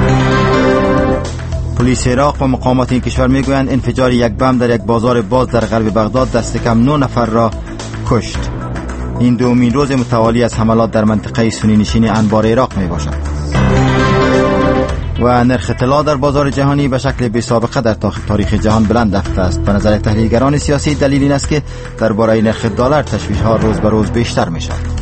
پلیس عراق و مقامات این کشور میگویند انفجار یک بم در یک بازار باز در غرب بغداد دست کم نه نفر را کشت. این دومین روز متوالی از حملات در منطقه سنی نشین انبار عراق می باشد. و نرخ طلا در بازار جهانی به شکل بی سابقه در تاریخ جهان بلند رفته است. به نظر تحلیلگران سیاسی دلیل این است که درباره نرخ دلار تشویش‌ها روز به روز بیشتر می شود.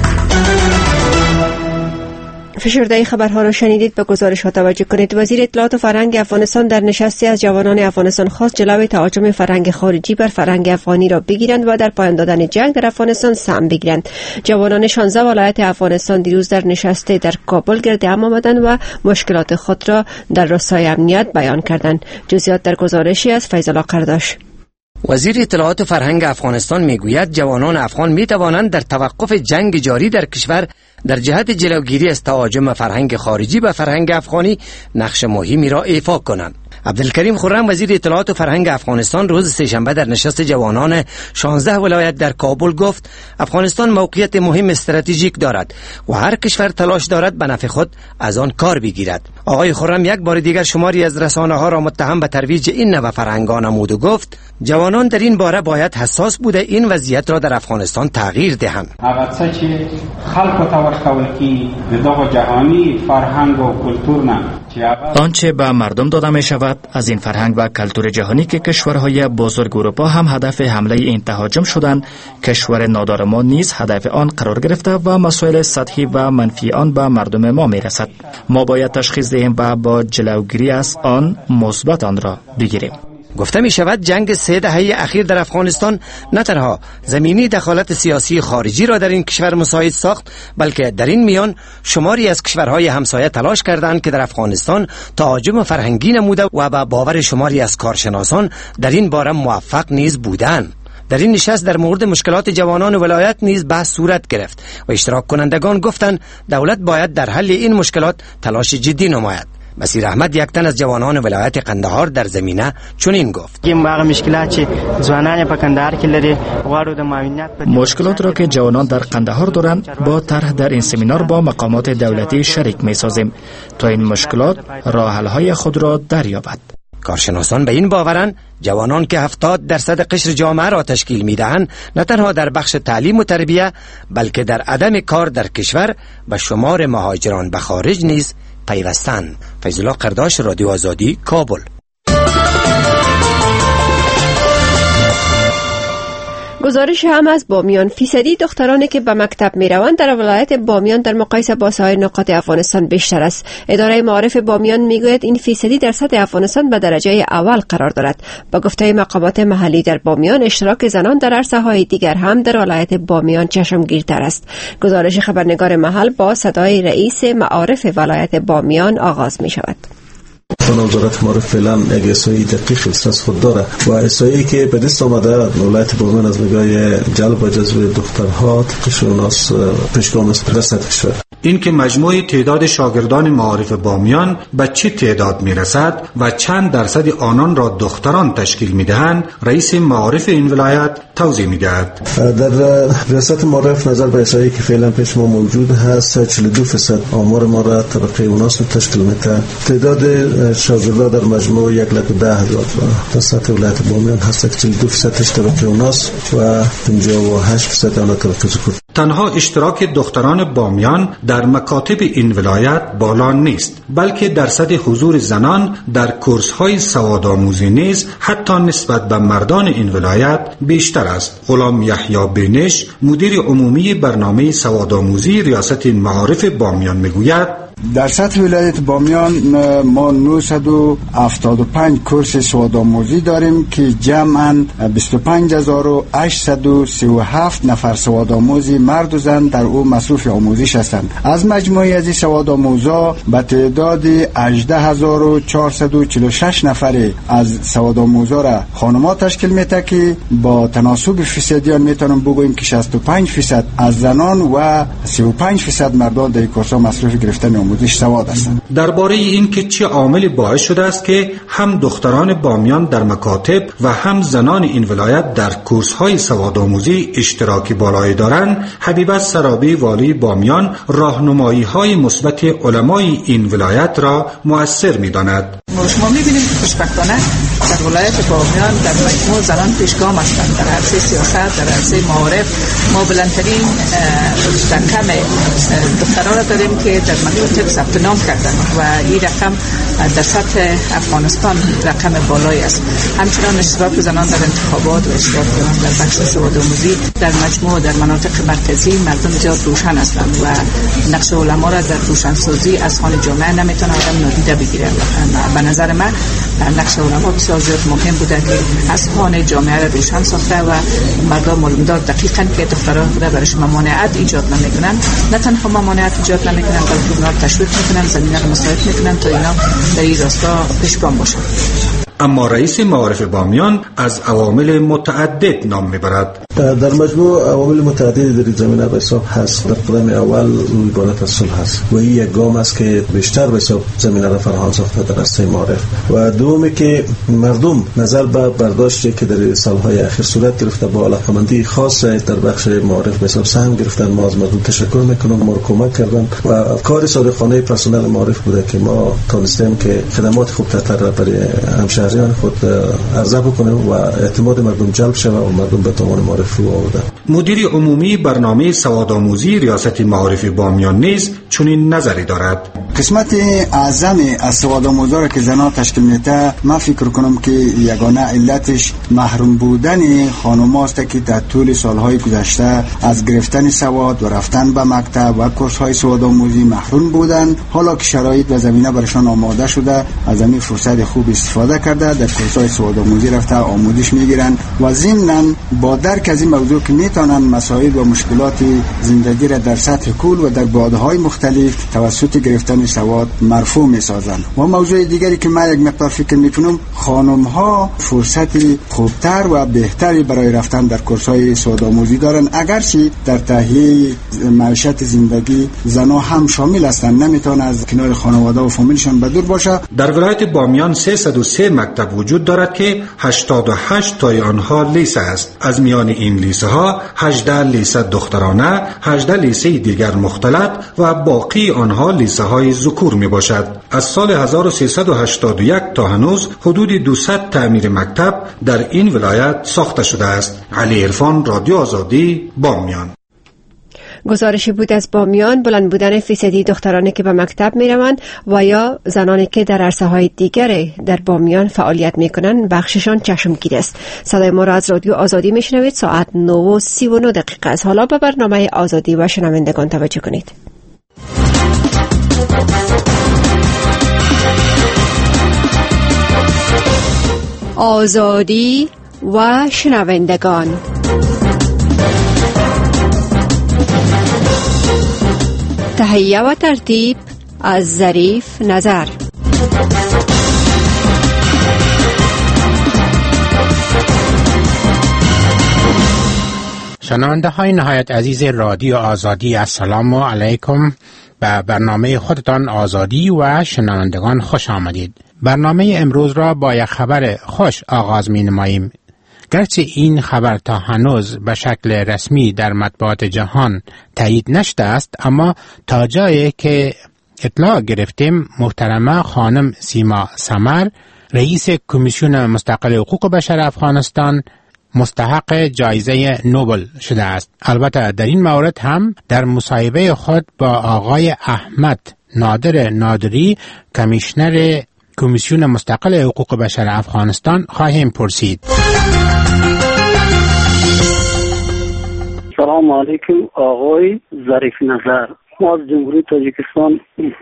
فشرده خبرها را شنیدید. به گزارش ها توجه کنید. وزیر اطلاعات و فرهنگ افغانستان در نشستی از جوانان افغانستان خواست جلوی تهاجم فرهنگ خارجی بر فرهنگ افغانی را بگیرند و در پایان دادن جنگ در افغانستان سهم بگیرند. جوانان شانزده ولایت افغانستان دیروز در نشستی در کابل گرد هم آمدند و مشکلات خود را در راستای امنیت بیان کردند. جزئیات در گزارشی از فیض الله قرداش. وزیر اطلاعات و فرهنگ افغانستان میگوید جوانان افغان می توانند در توقف جنگ جاری در کشور در جهت جلوگیری از تهاجم فرهنگ خارجی به فرهنگ افغانی نقش مهمی را ایفا کنند. عبدالکریم خرم وزیر اطلاعات و فرهنگ افغانستان روز سه‌شنبه در نشست جوانان شانزده ولایت در کابل گفت افغانستان موقعیت مهم استراتژیک دارد و هر کشور تلاش دارد به نفع خود از آن کار بگیرد. آقای خرم یک بار دیگر شماری از رسانه ها را متهم به ترویج این نوع فرهنگ‌ها نمود و گفت جوانان در این باره باید حساس بوده این وضعیت را در افغانستان تغییر دهند. هغه څه چې خلکو ته ورکول کیږي د دغه جهانی فرهنګ او کلتور نه آنچه به مردم داده می شود از این فرهنگ و کلتور جهانی که کشورهای بزرگ اروپا هم هدف حمله این تهاجم شدند، کشور نادار ما نیز هدف آن قرار گرفته و مسائل سطحی و منفی آن به مردم ما می رسد. ما باید تشخیص دهیم و با جلوگیری از آن مثبت آن را بگیریم. گفته می شود جنگ سه دهه اخیر در افغانستان نه تنها زمینی دخالت سیاسی خارجی را در این کشور مساعد ساخت، بلکه در این میان شماری از کشورهای همسایه تلاش کردند که در افغانستان تهاجم فرهنگی نموده و به باور شماری از کارشناسان در این باره موفق نیز بودند. در این نشست در مورد مشکلات جوانان ولایت نیز بحث صورت گرفت و اشتراک کنندگان گفتند دولت باید در حل این مشکلات تلاش جدی نماید. بصیر احمد یک تن از جوانان ولایت قندهار در زمینه چنین گفت: مشکلات را که جوانان در قندهار دارند با طرح در این سمینار با مقامات دولتی شریک می سازیم تا این مشکلات راه حل های خود را دریابد. کارشناسان به این باورند جوانان که هفتاد درصد قشر جامعه را تشکیل می دهند نه تنها در بخش تعلیم و تربیه بلکه در عدم کار در کشور به شمار مهاجران به خارج نیز پیوستند. فیض الله قرداش، رادیو آزادی، کابل. گزارش هم از بامیان: فیصدی دخترانی که به مکتب می روند در ولایت بامیان در مقایسه با سایر نقاط افغانستان بیشتر است. اداره معارف بامیان می گوید این فیصدی در سطح افغانستان به درجه اول قرار دارد. با گفته مقامات محلی در بامیان، اشتراک زنان در عرصه های دیگر هم در ولایت بامیان چشمگیرتر است. گزارش خبرنگار محل با صدای رئیس معارف ولایت بامیان آغاز می شود. وزارت معارف فعلا یک احصایی دقیق از خود داره و احصایی که به دست آمده ولایت بامیان از نگاه جلب و جذب دخترها تقریباً پیشگام است در سطح کشور. این که مجموع تعداد شاگردان معارف بامیان به چه تعداد میرسد و چند درصد آنان را دختران تشکیل میدهند، رئیس معارف این ولایت توضیح میدهد. در ریاست معارف نظر به احصایی که فعلا پیش ما موجود هست، چهل و دو درصد آمار ما را طبقه اوناس تشکیل میده. تعداد شاگردان در مجموع یک لک و ده هزار در سطح ولایت بامیان هست که چهل و دو درصد طبقه اوناس و پنجاه و هشت درصد آن طبقه ذکور. تنها اشتراک دختران بامیان در مکاتب این ولایت بالا نیست، بلکه درصد حضور زنان در کورس‌های سوادآموزی نیز حتی نسبت به مردان این ولایت بیشتر است. غلام یحیی بینش، مدیر عمومی برنامه سوادآموزی ریاست معارف بامیان میگوید در سطح ولایت بامیان ما نهصد و هفتاد و پنج کورس سوادآموزی داریم که جمعاً بیست و پنج هزار و هشتصد و سی و هفت نفر سوادآموزی مرد و زن در او مصروف آموزش هستند. از مجموعی از این سوادآموزا به تعداد هجده هزار و چهارصد و چهل و شش نفر از سوادآموزا را خانم‌ها تشکیل میده که با تناسب فیصدیان میتونم بگوییم که شصت و پنج درصد از زنان و سی و پنج درصد مردان در این کورس‌ها مصروف گرفتن آموزش سواد هستند. درباره این که چه عاملی باعث شده است که هم دختران بامیان در مکاتب و هم زنان این ولایت در کورس‌های سوادآموزی اشتراکی بالایی دارند، حبیبه سرابی والی بامیان راهنمایی‌های مثبت علمای این ولایت را مؤثر می‌داند. شما می‌بینید که خوشبختانه در ولایت بامیان در مجموع زنان پیشگام هستند. در عرصه سیاست، در عرصه معارف ما بلندترین رقم دختران را داریم که در مکاتب ثبت نام کردند و این رقم در سطح افغانستان رقم بالایی است. همچنان اشتراک زنان در انتخابات و اشتراک زنان در بخش سوادآموزی در مجموع در مناطق مرکزی مردم زیاد روشن هستند و نقش علما را در روشنسازی از خوان جامعه نمیتونه آدم نادیده بگیره. به نظر من نقش علما بسیار زیاد مهم بوده که از خوان جامعه را روشن ساخته و مردم معلومدار دقیقاً که دختران را برایش ممانعت ایجاد نمیکنن، نه تنها ممانعت ایجاد نمیکنن بلکه اونا رو تشویق میکنن، زمینه رو مساعد میکنن تا اینا در این راستا پیشگام باشن. اما رئیس معارف بامیان از عوامل متعدد نام میبرد. در مجموع عوامل متعددی در زمینه به حساب هست. در قدم اول عبارت از صلح است و این یک گام است که بیشتر به حساب زمینه را فراهم ساخته در عرصه معارف. و دومی که مردم نظر به برداشتی که در سالهای اخیر صورت گرفته با علاقمندی خاص در بخش معارف به حساب سهم گرفتن، ما از مردم تشکر میکنم، ما رو کمک کردن و کار صادقانه پرسنل معارف بوده که ما تونستیم که خدمات خوبتر را برای همشهریان خود عرضه بکنیم و اعتماد مردم جلب شود و مردم به توان معارف رو آورده. مدیر عمومی برنامه سوادآموزی ریاست معارف بامیان نیز چنین نظری دارد. قسمت اعظم از سوادآموزا را که زنان تشکیل میده، من فکر کنم که یگانه علتش محروم بودن خانم است که در طول سالهای گذشته از گرفتن سواد و رفتن به مکتب و کورس‌های سوادآموزی محروم بودند. حالا که شرایط و زمینه برایشان آماده شده، از این فرصت خوب استفاده کرده در کورس‌های سوادآموزی رفته آموزش میگیرند و ضمناً با درک از این موضوع که میتونن مسائل و مشکلات زندگی را در سطح کل و در بعدهای مختلف توسط گرفتن سواد مرفوع میسازند. و موضوع دیگری که من یک مقدار فکر میکنم، خانم‌ها فرصت خوبتر و بهتری برای رفتن در کورس‌های سوادآموزی دارند، اگرچه در تهیه معیشت زندگی زنها هم شامل هستند، نمیتونن از کنار خانواده و فامیلشان به دور باشه. در ولایت بامیان سیصد و سه مکتب وجود دارد که هشتاد و هشت تای آنها لیسه است. از میان این لیسه ها هجده لیسه دخترانه، هجده لیسه دیگر مختلط و باقی آنها لیسه های ذکور می باشد. از سال هزار و سیصد و هشتاد و یک تا هنوز حدود دویست تعمیر مکتب در این ولایت ساخته شده است. علی عرفان، رادیو آزادی، بامیان. گزارشی بود از بامیان بلند بودن فیصدی دخترانی که به مکتب می روند و یا زنانی که در عرصه های دیگر در بامیان فعالیت می کنند بخششان چشمگیر است. صدای ما را از رادیو آزادی می شنوید. ساعت نه و سی و نه دقیقه است. حالا به برنامه آزادی و شنوندگان توجه کنید. آزادی و شنوندگان. تهیه و ترتیب از ظریف نظر. شنونده های نهایت عزیز رادیو آزادی، السلام علیکم. به برنامه خودتان آزادی و شنوندگان خوش آمدید. برنامه امروز را با یک خبر خوش آغاز می نماییم. گرچه این خبر تا هنوز به شکل رسمی در مطبوعات جهان تایید نشده است، اما تا جایی که اطلاع گرفتیم محترمه خانم سیما سمر، رئیس کمیسیون مستقل حقوق بشر افغانستان، مستحق جایزه نوبل شده است. البته در این مورد هم در مصاحبه خود با آقای احمد نادر نادری، کمیشنر کمیسیون مستقل حقوق بشر افغانستان خواهیم پرسید. سلام علیکم آقای ظریف نظر. ما از جمهوری تاجیکستان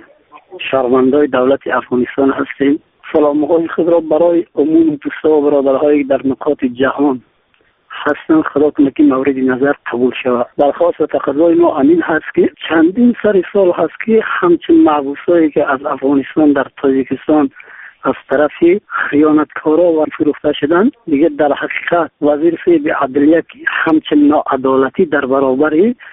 شهروندای دولت افغانستان هستیم. سلام های خود را برای عموم دوستا و برادرهای در نقاط جهان هستن خدا کنه که مورد نظر قبول شود. درخواست و تقاضای ما امین هست که چندین سر سال هست که همچنین محبوسایی که از افغانستان در تاجیکستان از طرف خیانتکارا و فروخته شدن، دیگه در حقیقت وزیر صاحب عدلیه که همچنین ناعدالتی در برابر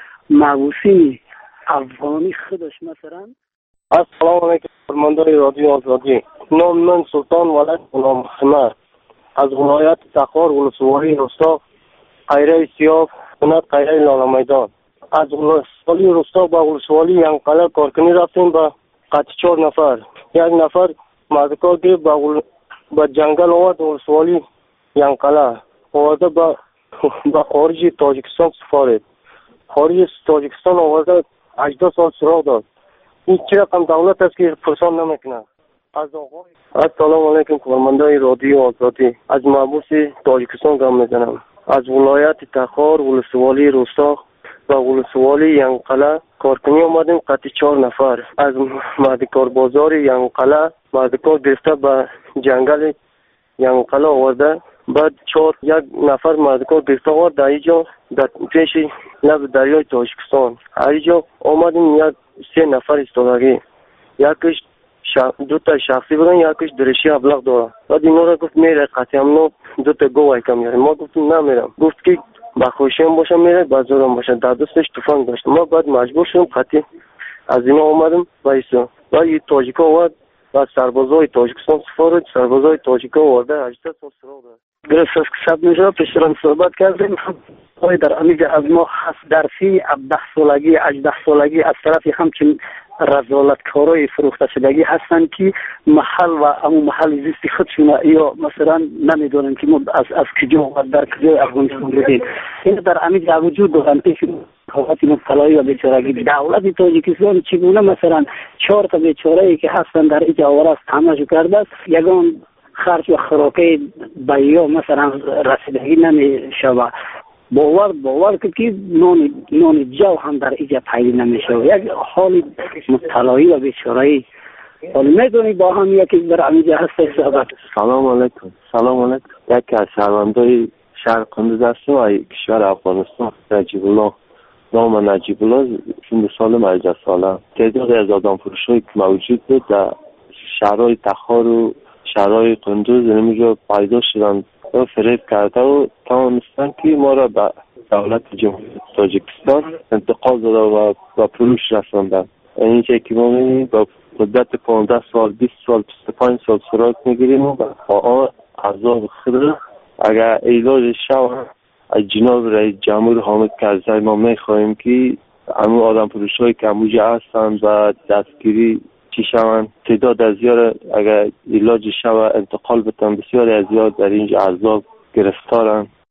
محبوسین افغانی خودش مثلا. السلام علیکم فرماندار رادیو آزادی. نام من سلطان ولد غلام محمد از ولایت تخار ولسوالی رستا قیره سیاه کنت قیره لاله میدان. از ولسوالی رستا با ولسوالی ینقله کارکنی رفتیم با قطع چهار نفر. یک نفر مردکار گرفت با, ول... با جنگل آورد ولسوالی ینقله آورده با با خارج تاجیکستان سفارت. خارج تاجیکستان آورده هجده سال سراغ داد. این چه رقم دولت است که پرسان نمیکنه. از آقای السلام علیکم فرماندار رادیو آزادی، از محبوس تاجیکستان گام میزنم. از ولایت تخار ولسوالی روستا و ولسوالی ینقله کارکنی آمدیم قطع چهار نفر. از مردکار بازار ینقله مردکار گرفته به جنگل ینقله آورده، بعد چهار یک نفر مردکار گرفته آورد در اینجا در پیش لب دریای تاجیکستان. اینجا آمدیم یک سه نفر استادگی، یکیش شا... دو تا شخصی بودن، یکیش درشی ابلغ داره. بعد اینا را گفت میره قطعی امنو دو تا گوه کم میاره. ما گفتیم نمیرم. گفت که بخوشیم باشه میره بازارم باشه. در دستش تفنگ داشت. ما بعد مجبور شدیم قطعی از اینا اومدم وایسا. بعد این تاجیکا اومد و سربازای تاجیکستان سفارت سربازای تاجیکا آورده هجده سال سراغ داد. گرفت از کسب میشه پیشتران صحبت کردیم. های در امیج از ما هست درسی ده سالگی هجده سالگی از طرف همچنین رذالتکارای فروخته شدگی هستند که محل و امو محل زیستی خودشون یا مثلا نمیدونن که ما از از کجا و در کجای افغانستان بودیم. این در امیج وجود دارن پیش حالت مبتلایی و بیچارگی. دولت تاجیکستان چگونه مثلا چهار تا بیچاره‌ای که هستن در اینجا آواره است همه‌شو کرده است. یگان خرج و خوراکی بیا مثلا رسیدگی نمیشود. باور باور که نون نون جو هم در اینجا پیدا نمیشه. یک حال مبتلایی و بیچاره‌ای. حالا میدونی با هم یکی در اینجا هست صحبت. سلام علیکم. سلام علیکم. یکی از شهروندای شهر قندوز هستم و کشور افغانستان. نجیب الله نام نجیب الله سن سالم هجده ساله. تعدادی از آدم فروشایی که موجود بود در شهرهای تخار و شهرهای قندوز نمیجا پیدا شدن و فریب کرده و توانستن که ما را به دولت جمهوری تاجیکستان انتقال داده و با فروش رساندن. این چه که ما می‌بینیم با مدت پانزده سال بیست سال بیست و پنج سال سراغ میگیریم و آن عذاب خود اگر علاج شود از جناب رئیس جمهور حامد کرزی ما میخواهیم که همون آدم فروش هایی که همونجا هستن و دستگیری چی شوند تعداد از زیاد اگر علاج شود انتقال بتن. بسیاری از زیاد در اینجا عذاب گرفتارن.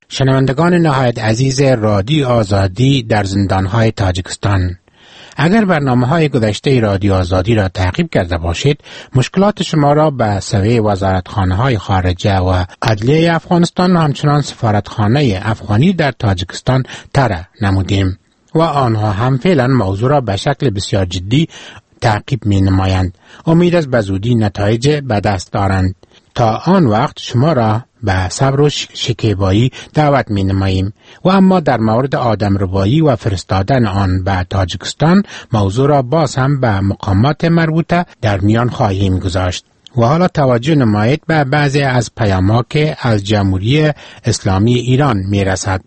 شنوندگان نهایت عزیز رادیو آزادی در زندانهای تاجیکستان، اگر برنامه‌های گذشته رادیو آزادی را تعقیب کرده باشید، مشکلات شما را به سوی وزارتخانه‌های خارجه و عدلیه افغانستان و همچنان سفارتخانه افغانی در تاجیکستان طرح نمودیم و آنها هم فعلا موضوع را به شکل بسیار جدی تعقیب می نمایند. امید است به زودی نتایج به دست دارند. تا آن وقت شما را به صبر و شکیبایی دعوت می نماییم و اما در مورد آدمربایی و فرستادن آن به تاجیکستان موضوع را باز هم به مقامات مربوطه در میان خواهیم گذاشت. و حالا توجه نمایید به بعضی از پیام‌ها که از جمهوری اسلامی ایران می رسد.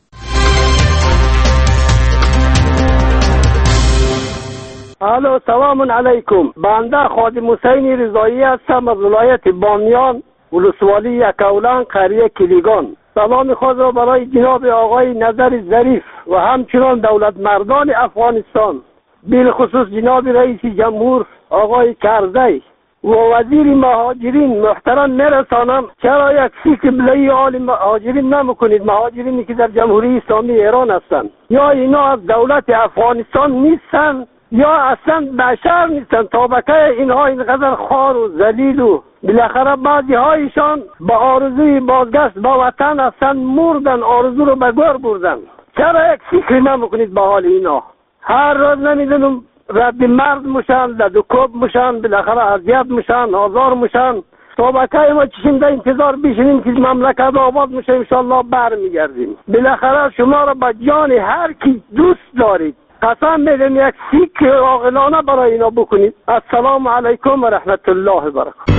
الو سلام علیکم. بنده خادم حسین رضایی هستم از ولایت بامیان، ولسوالی یکاولان، قریه کلیگان. سلام خود را برای جناب آقای نظر ظریف و همچنان دولت مردان افغانستان، بالخصوص جناب رئیس جمهور آقای کرزی و وزیر مهاجرین محترم میرسانم. چرا یک فکر بلایی حال مهاجرین نمیکنید؟ مهاجرینی که در جمهوری اسلامی ایران هستند، یا اینا از دولت افغانستان نیستند یا اصلا بشر نیستن. طبقه اینها اینقدر خوار و ذلیل و بالاخره بعضی هایشان با آرزوی بازگشت به وطن اصلا مردن، آرزو رو به گور بردن. چرا یک فکری نمیکنید به حال اینا؟ هر روز نمیدونم رد مرد میشن، لدوکوب میشن، بالاخره اذیت میشن، آزار میشن. طبقه ما چشیم در انتظار بشینیم که مملکت آباد میشه، انشالله برمیگردیم. بالاخره شما را به جان هر کی دوست دارید قسم میدم یک فکر عاقلانه برای اینا بکنید. السلام علیکم و رحمت الله و برکاته.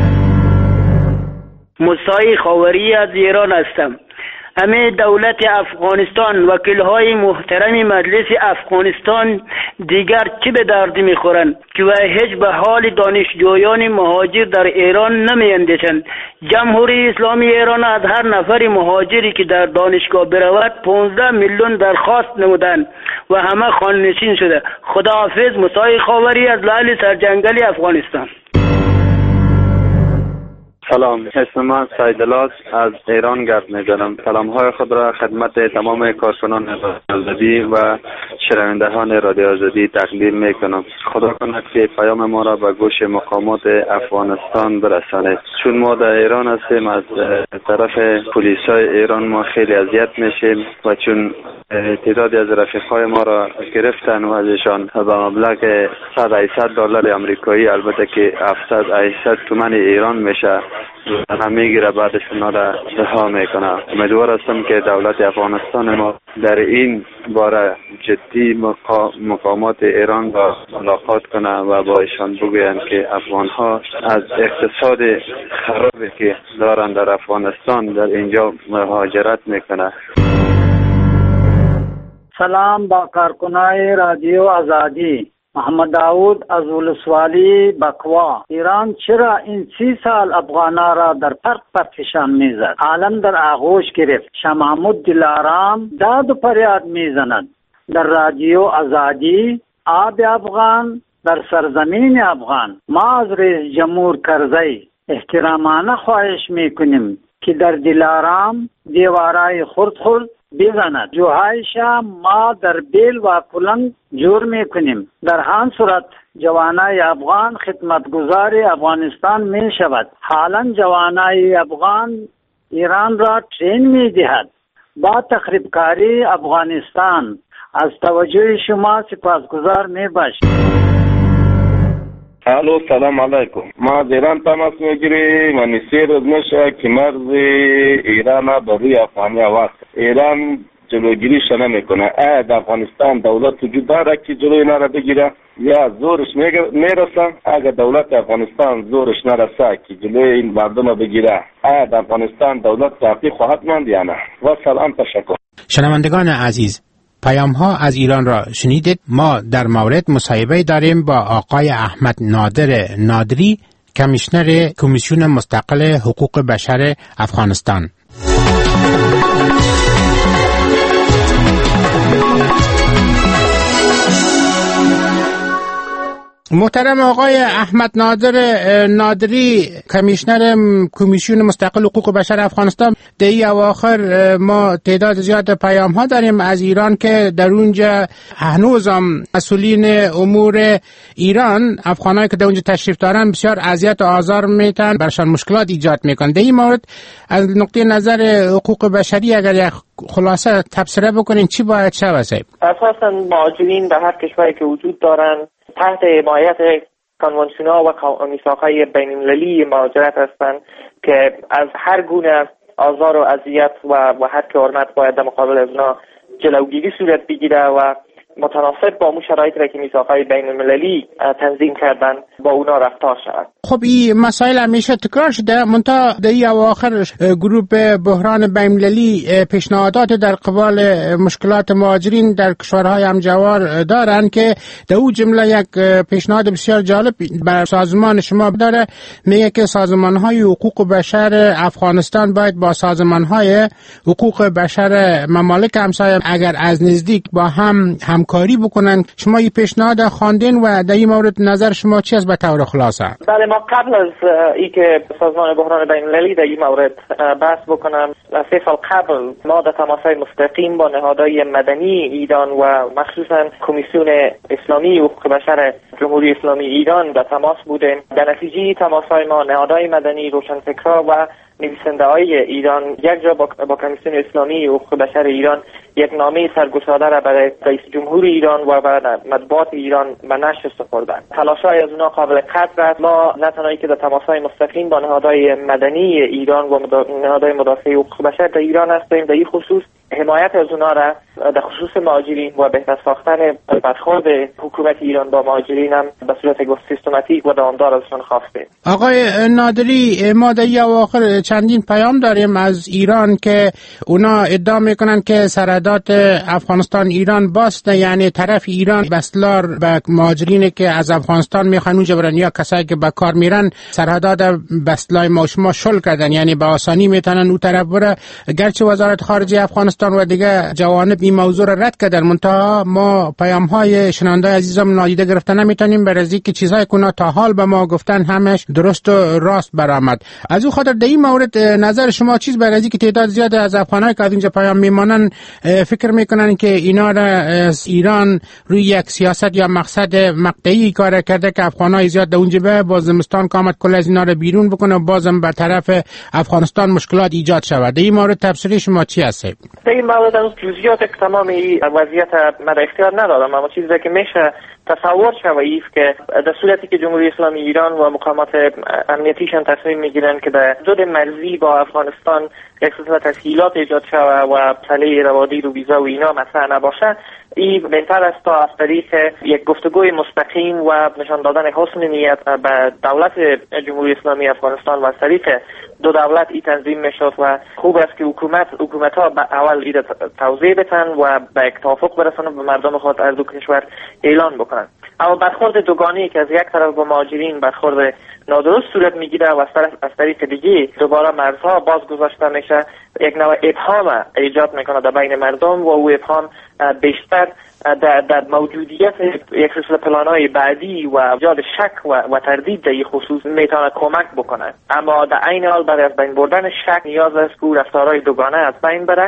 موسی خاوری از ایران هستم. همه دولت افغانستان، وکیل‌های محترم مجلس افغانستان دیگر چی به درد میخورند که و هیچ به حال دانشجویان مهاجر در ایران نمیاندیشند. جمهوری اسلامی ایران از هر نفر مهاجری که در دانشگاه برود پانزده میلیون درخواست نمودند و همه خانه‌نشین شده. خداحافظ. موسی خاوری از لعل سرجنگل افغانستان. سلام، اسم من سیدلاس از ایران گرد می‌زنم. سلام‌های خود را خدمت تمام کارکنان رادیو آزادی و شنوندگان رادیو آزادی تقدیم می‌کنم. خدا کند که پیام ما را به گوش مقامات افغانستان برسانید. چون ما در ایران هستیم، از طرف پلیسای ایران ما خیلی اذیت میشیم و چون تعدادی از رفیقای ما را گرفتن و ازشان به مبلغ صد هشتصد دلار آمریکایی، البته که هفتصد هشتصد تومان ایران میشه، انا میگیره بعدش اونا را رها میکنه. امیدوار هستم که دولت افغانستان ما در این باره جدی مقامات ایران با ملاقات کنه و با ایشان بگویند که افغان ها از اقتصاد خرابی که دارن در افغانستان در اینجا مهاجرت میکنه. سلام با کارکنای رادیو آزادی. محمد داود از ولسوالی بکوا. ایران چرا این سی سال افغانا را در پرت پرتشان میزد؟ عالم در آغوش گرفت. شاه محمود دلارام داد و فریاد میزند. در رادیو آزادی آب افغان در سرزمین افغان. ما از رئیس جمهور کرزی احترامانه خواهش میکنیم که در دلارام دیوارای خرد خرد بزند. جوهایشا ما در بیل و کلنگ جور میکنیم. در همان صورت جوانای افغان خدمتگزار افغانستان می شود. حالا جوانای افغان ایران را ترین می دهد با تخریبکاری افغانستان. از توجه شما سپاسگزار می باشیم. الو سلام علیکم. ما از ایران تماس میگیریم و سی روز میشه که مرز ایران بر روی افغانیا وقت ایران جلوگیریش نمیکنه. ای در افغانستان دولت وجود داره که جلوی اینا را بگیره یا زورش میرسه؟ اگر دولت افغانستان زورش نرسه که جلوی این مردم را بگیره، ای در افغانستان دولت تحقیق خواهد ماند یا نه؟ و سلام، تشکر. شنوندگان عزیز، پیام ها از ایران را شنیدید. ما در مورد مصاحبه داریم با آقای احمد نادر نادری، کمیشنر کمیسیون مستقل حقوق بشر افغانستان. محترم آقای احمد نادر نادری، کمیشنر کمیسیون مستقل حقوق بشر افغانستان، در این اواخر ما تعداد زیاد پیام ها داریم از ایران که در اونجا هنوز هم مسئولین امور ایران، افغانایی که در اونجا تشریف دارن، بسیار اذیت و آزار میتن، برشان مشکلات ایجاد میکنن. در این مورد از نقطه نظر حقوق بشری اگر یک خلاصه تبصره بکنین چی باید شود؟ اساسا مهاجرین در هر کشوری که وجود دارن تحت حمایت کنوانسیون‌ها و میثاق‌های بین‌المللی مهاجرت هستند که از هر گونه آزار و اذیت و و حق حرمت باید در مقابل از اونا جلوگیری صورت بگیره و متناسب با اون شرایطی که میثاق‌های بین‌المللی تنظیم کردن با اونا رفتار شود. خب این مسائل همیشه تکرار شده، منتها در این اواخر گروه بحران بین‌المللی پیشنهادات در قبال مشکلات مهاجرین در کشورهای همجوار دارن که در اون جمله یک پیشنهاد بسیار جالب بر سازمان شما داره، میگه که سازمان‌های حقوق بشر افغانستان باید با سازمان‌های حقوق بشر ممالک همسایه اگر از نزدیک با هم همکاری بکنن. شما این پیشنهاد خواندین و در این مورد نظر شما چی است به طور خلاصه؟ بله، ما قبل از ای که سازمان بحران بین‌المللی در این مورد بحث بکنم، سه سال قبل ما در تماس‌های مستقیم با نهادهای مدنی ایران و مخصوصا کمیسیون اسلامی حقوق بشر جمهوری اسلامی ایران در تماس بودیم. در نتیجه تماس‌های ما نهادهای مدنی، روشنفکرها و نویسنده های ایران یک جا با, با کمیسیون اسلامی حقوق بشر ایران یک نامه سرگشاده را برای رئیس جمهور ایران و برای مطبوعات ایران به نشر سپردند. تلاش‌های از اونا قابل قدر است. ما نه تنها که در تماس‌های مستقیم با نهادهای مدنی ایران و نهادهای مدافع حقوق بشر در ایران هستیم، در این خصوص حمایت از اونا را در خصوص مهاجرین و بهتر ساختن برخورد حکومت ایران با مهاجرین هم به صورت سیستماتیک و دوامدار ازشون خواستیم. آقای نادری، ما در اواخر چندین پیام داریم از ایران که اونا ادعا میکنن که سرحدات افغانستان ایران بسته، یعنی طرف ایران بسلار به مهاجرینی که از افغانستان میخوان اونجا برن یا کسایی که به کار میرن سرحدات بسلای ما شما شل کردن، یعنی به آسانی میتونن اون طرف بره. گرچه وزارت خارجه افغانستان و دیگه جوانب این موضوع را رد کردن، منتها ما پیام های شنونده عزیزم نادیده گرفته نمیتونیم، برای که چیزای که تا حال به ما گفتن همش درست و راست برآمد. از اون خاطر در این مورد نظر شما چیز برای که تعداد زیاد از افغانایی که از اینجا پیام میمانن فکر میکنن که اینا را ایران روی یک سیاست یا مقصد مقطعی کار کرده که افغانای زیاد در اونجا به باز زمستان کامت کل از اینا را بیرون بکنه، بازم بر طرف افغانستان مشکلات ایجاد شود. در این مورد تفسیر شما چی است؟ در این مورد از جزئیات که تمامی وضعیت من اختیار ندارم، اما چیزی که میشه تصور شوید که در صورتی که جمهوری اسلامی ایران و مقامات امنیتیشان تصمیم میگیرن که در حدود مرزی با افغانستان یک سلسله تسهیلات ایجاد شود و مسئله روادید و ویزا و اینا مطرح نباشه، این بهتر است تا از طریق یک گفتگوی مستقیم و نشان دادن حسن نیت به دولت جمهوری اسلامی افغانستان و از طریق دو دولت این تنظیم میشد و خوب است که حکومت حکومت ها اول ایده توضیح بدن و به یک توافق برسن و به مردم خود از دو کشور اعلان بکنن. اما برخورد دوگانه‌ای که از یک طرف با مهاجرین برخورد نادرست صورت میگیره و از طریق دیگه دوباره مرزها باز گذاشته میشه، یک نوع ابهام ایجاد میکنه در بین مردم و او ابهام بیشتر در, در موجودیت یک سلسله پلان‌های بعدی و ایجاد شک و, و تردید در این خصوص میتونه کمک بکنه. اما در عین حال برای از بین بردن شک نیاز است که رفتارهای دوگانه از بین بره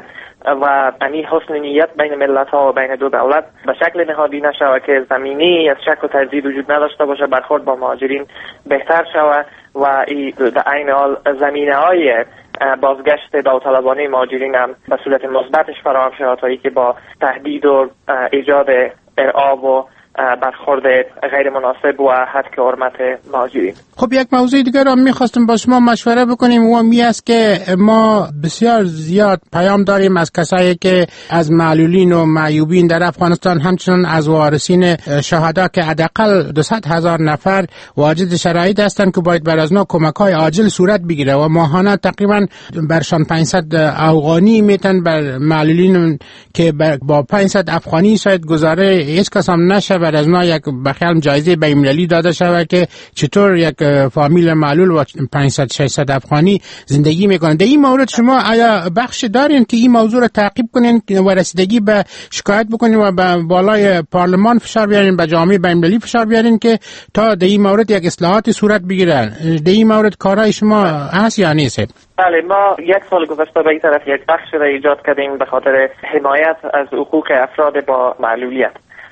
و این حسن نیت بین ملت‌ها و بین دو دولت به شکل نهادی نشود که زمینه از شک و تردید وجود نداشته باشه، برخورد با مهاجرین بهتر شود و در عین حال زمینه‌های بازگشت داوطلبانه مهاجرین هم به صورت مثبتش فراهم شود تا اینکه با تهدید و ایجاد ارعاب و برخورد غیر مناسب و حق حرمت مهاجرین. خب یک موضوع دیگر را میخواستم با شما مشوره بکنیم و می است که ما بسیار زیاد پیام داریم از کسایی که از معلولین و معیوبین در افغانستان، همچنان از وارثین شهدا که حداقل دویست هزار نفر واجد شرایط هستند که باید بر از اونا کمک‌های عاجل صورت بگیره و ماهانه تقریبا برشان پانصد افغانی میتن بر معلولین که با پانصد افغانی شاید گزاره هیچ کس هم نشه بعد از اونها یک بخیال جایزه بین‌المللی داده شود که چطور یک فامیل معلول و پانصد ششصد افغانی زندگی میکنن. در این مورد شما آیا بخش دارین که این موضوع را تعقیب کنین و رسیدگی به شکایت بکنین و به بالای پارلمان فشار بیارین، به جامعه بین‌المللی فشار بیارین که تا در این مورد یک اصلاحاتی صورت بگیرن؟ در این مورد کارهای شما هست یا نیست؟ بله، ما یک سال گذشته به این طرف یک بخش را ایجاد کردیم به خاطر حمایت از حقوق افراد با معلولیت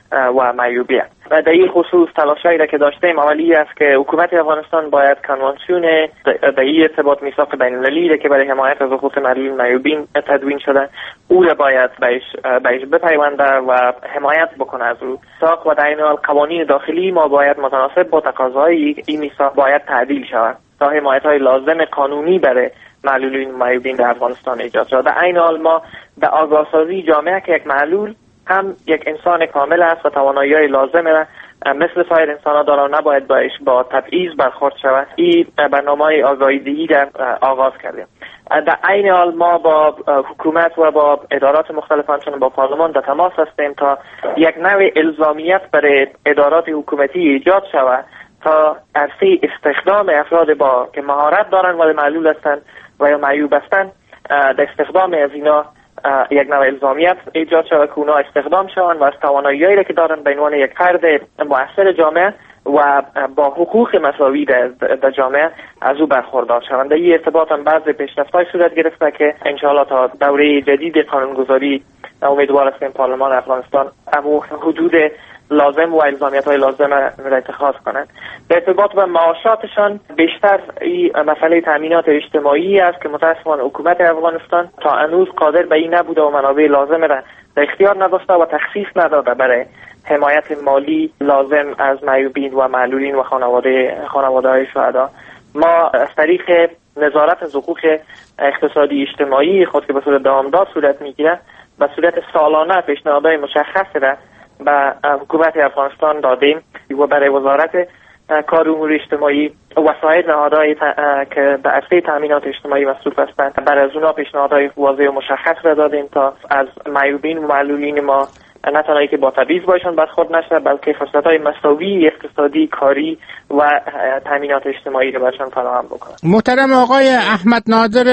و معیوبیت. و در این خصوص تلاشایی را که داشتیم اولی است که حکومت افغانستان باید کنوانسیون در این ارتباط میثاق بین‌المللی که برای حمایت از حقوق معلولین معیوبین تدوین شده او را باید بهش بهش بپیونده و حمایت بکنه از او میثاق، و در این حال قوانین داخلی ما باید متناسب با تقاضاهای این میثاق باید تعدیل شود تا حمایت‌های لازم قانونی برای معلولین و معیوبین در افغانستان ایجاد شد. در این حال ما در آگاهسازی جامعه که یک معلول هم یک انسان کامل است و توانایی‌های لازم را مثل سایر انسان‌ها داره و نباید باش با تبعیض برخورد شود. این برنامه آگاهی‌دهی را آغاز کردیم. در این حال ما با حکومت و با ادارات مختلف همچنین با پارلمان در تماس هستیم تا یک نوع الزامیت برای ادارات حکومتی ایجاد شود تا عرصه استخدام افراد با که مهارت دارن ولی معلول هستند و یا معیوب هستند در استخدام از اینا یک نوع الزامیت ایجاد شود که اونا استخدام شوند و از توانایی‌هایی را که دارن به عنوان یک فرد مؤثر جامعه و با حقوق مساوی در جامعه از او برخوردار شوند. در این ارتباط هم بعضی پیشرفت‌های صورت گرفته که انشاءالله تا دوره جدید قانونگذاری امیدوار هستیم پارلمان افغانستان امو حدود لازم و الزامیت‌های لازم را اتخاذ کنند. در ارتباط به معاشاتشان بیشتر این مسئله تامینات اجتماعی است که متأسفانه حکومت افغانستان تا هنوز قادر به این نبوده و منابع لازم را در اختیار نداشته و تخصیص نداده برای حمایت مالی لازم از معیوبین و معلولین و خانواده خانواده‌های شهدا. ما از طریق نظارت از حقوق اقتصادی اجتماعی خود که به صورت دامدار صورت میگیره به صورت سالانه پیشنهادهای مشخص را به حکومت افغانستان دادیم و برای وزارت کار امور اجتماعی و سایر نهادهایی که در عرصه تامینات اجتماعی مصروف هستند برای از اونا پیشنهادهای واضح و مشخص را دادیم تا از معیوبین و معلولین ما نه تنهایی که با تبعیض باشند برخورد نشه بلکه فرصت‌های مساوی اقتصادی، کاری و تامینات اجتماعی را برشان فراهم بکنند. محترم آقای احمد نادر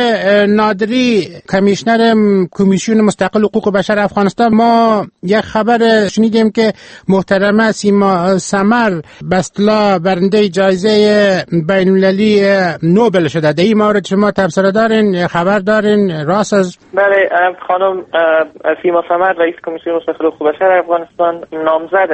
نادری، کمیشنر کمیسیون مستقل حقوق بشر افغانستان، ما یک خبر شنیدیم که محترمه سیما سمر به اصطلاح برنده جایزه بین‌المللی نوبل شده. در این مورد شما تبصره دارین، خبر دارین؟ راست است؟ بله، خانم سیما سمر رئیس کمیسیون مستقل حقوق بشر افغانستان نامزد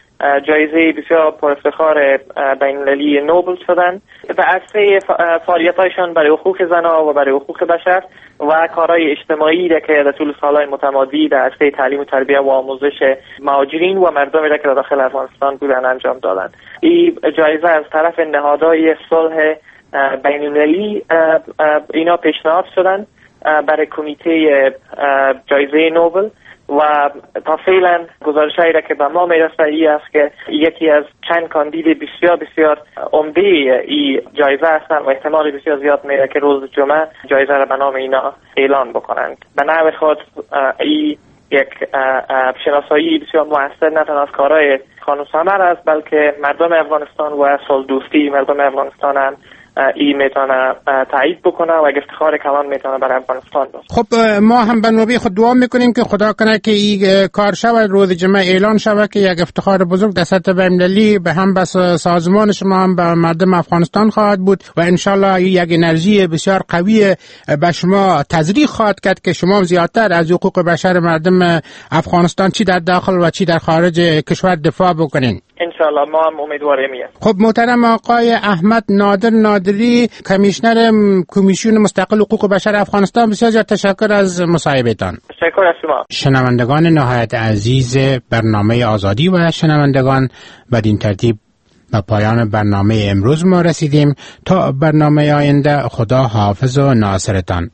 جایزه بسیار پرافتخار بین‌المللی نوبل شدند. به عرصه فعالیت‌هایشان برای حقوق زنان و برای حقوق بشر و کارهای اجتماعی را که در طول سالهای متمادی در عرصه تعلیم و تربیت و آموزش مهاجرین و مردمی را که در داخل افغانستان بودند انجام دادند. این جایزه از طرف نهادهای صلح بین‌المللی اینا پیشنهاد شدند برای کمیته جایزه نوبل و تا فعلا گزارش‌هایی را که به ما میرسه ای است که یکی از چند کاندید بسیار بسیار عمده این جایزه هستند و احتمال بسیار زیاد میره که روز جمعه جایزه را به نام اینا اعلان بکنند. به نحو خود این یک شناسایی بسیار موثر نه تنها از کارهای خانم سمر است بلکه مردم افغانستان و صلح دوستی مردم افغانستان هم این میتونه تایید بکنه و افتخار کلان میتونه برای افغانستان باشه. خب ما هم به نوبه خود دعا میکنیم که خدا کنه که این کار شود، روز جمعه اعلان شود که یک افتخار بزرگ در سطح بین‌المللی به هم بس سازمان شما هم به مردم افغانستان خواهد بود و انشالله یک انرژی بسیار قوی به شما تزریق خواهد کرد که شما زیادتر از حقوق بشر مردم افغانستان چی در داخل و چی در خارج کشور دفاع بکنین. انشالله ما هم امیدواریم. خب محترم آقای احمد نادر نادری، کمیشنر کمیسیون مستقل حقوق بشر افغانستان، بسیار زیاد تشکر از مصاحبهتان. تشکر از شما. شنوندگان نهایت عزیز برنامه آزادی و شنوندگان، بدین ترتیب به پایان برنامه امروز ما رسیدیم. تا برنامه آینده، خدا حافظ و ناصرتان.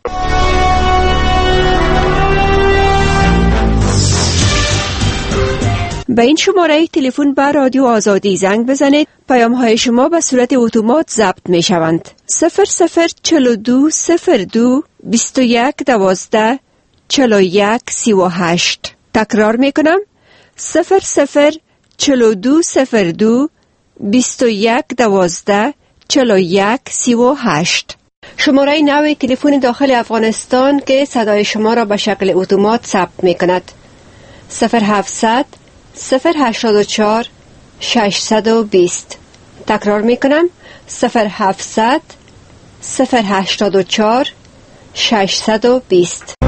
به این شماره تلفن با رادیو آزادی زنگ بزنید. پیام های شما به صورت اتومات ضبط می شوند. صفر صفر چهل و دو صفر دو بیست و یک دوازده چهل و یک سی و هشت. تکرار می کنم. صفر صفر چلو دو صفر دو بیست و یک دوازده چلو یک سی و هشت. شماره نوی تلفن داخل افغانستان که صدای شما را به شکل اتومات ثبت می کند. صفر هفتصد صفر هشتاد و چهار ششصد و بیست. تکرار می کنم. صفر هفتصد صفر هشتاد و چهار ششصد و بیست.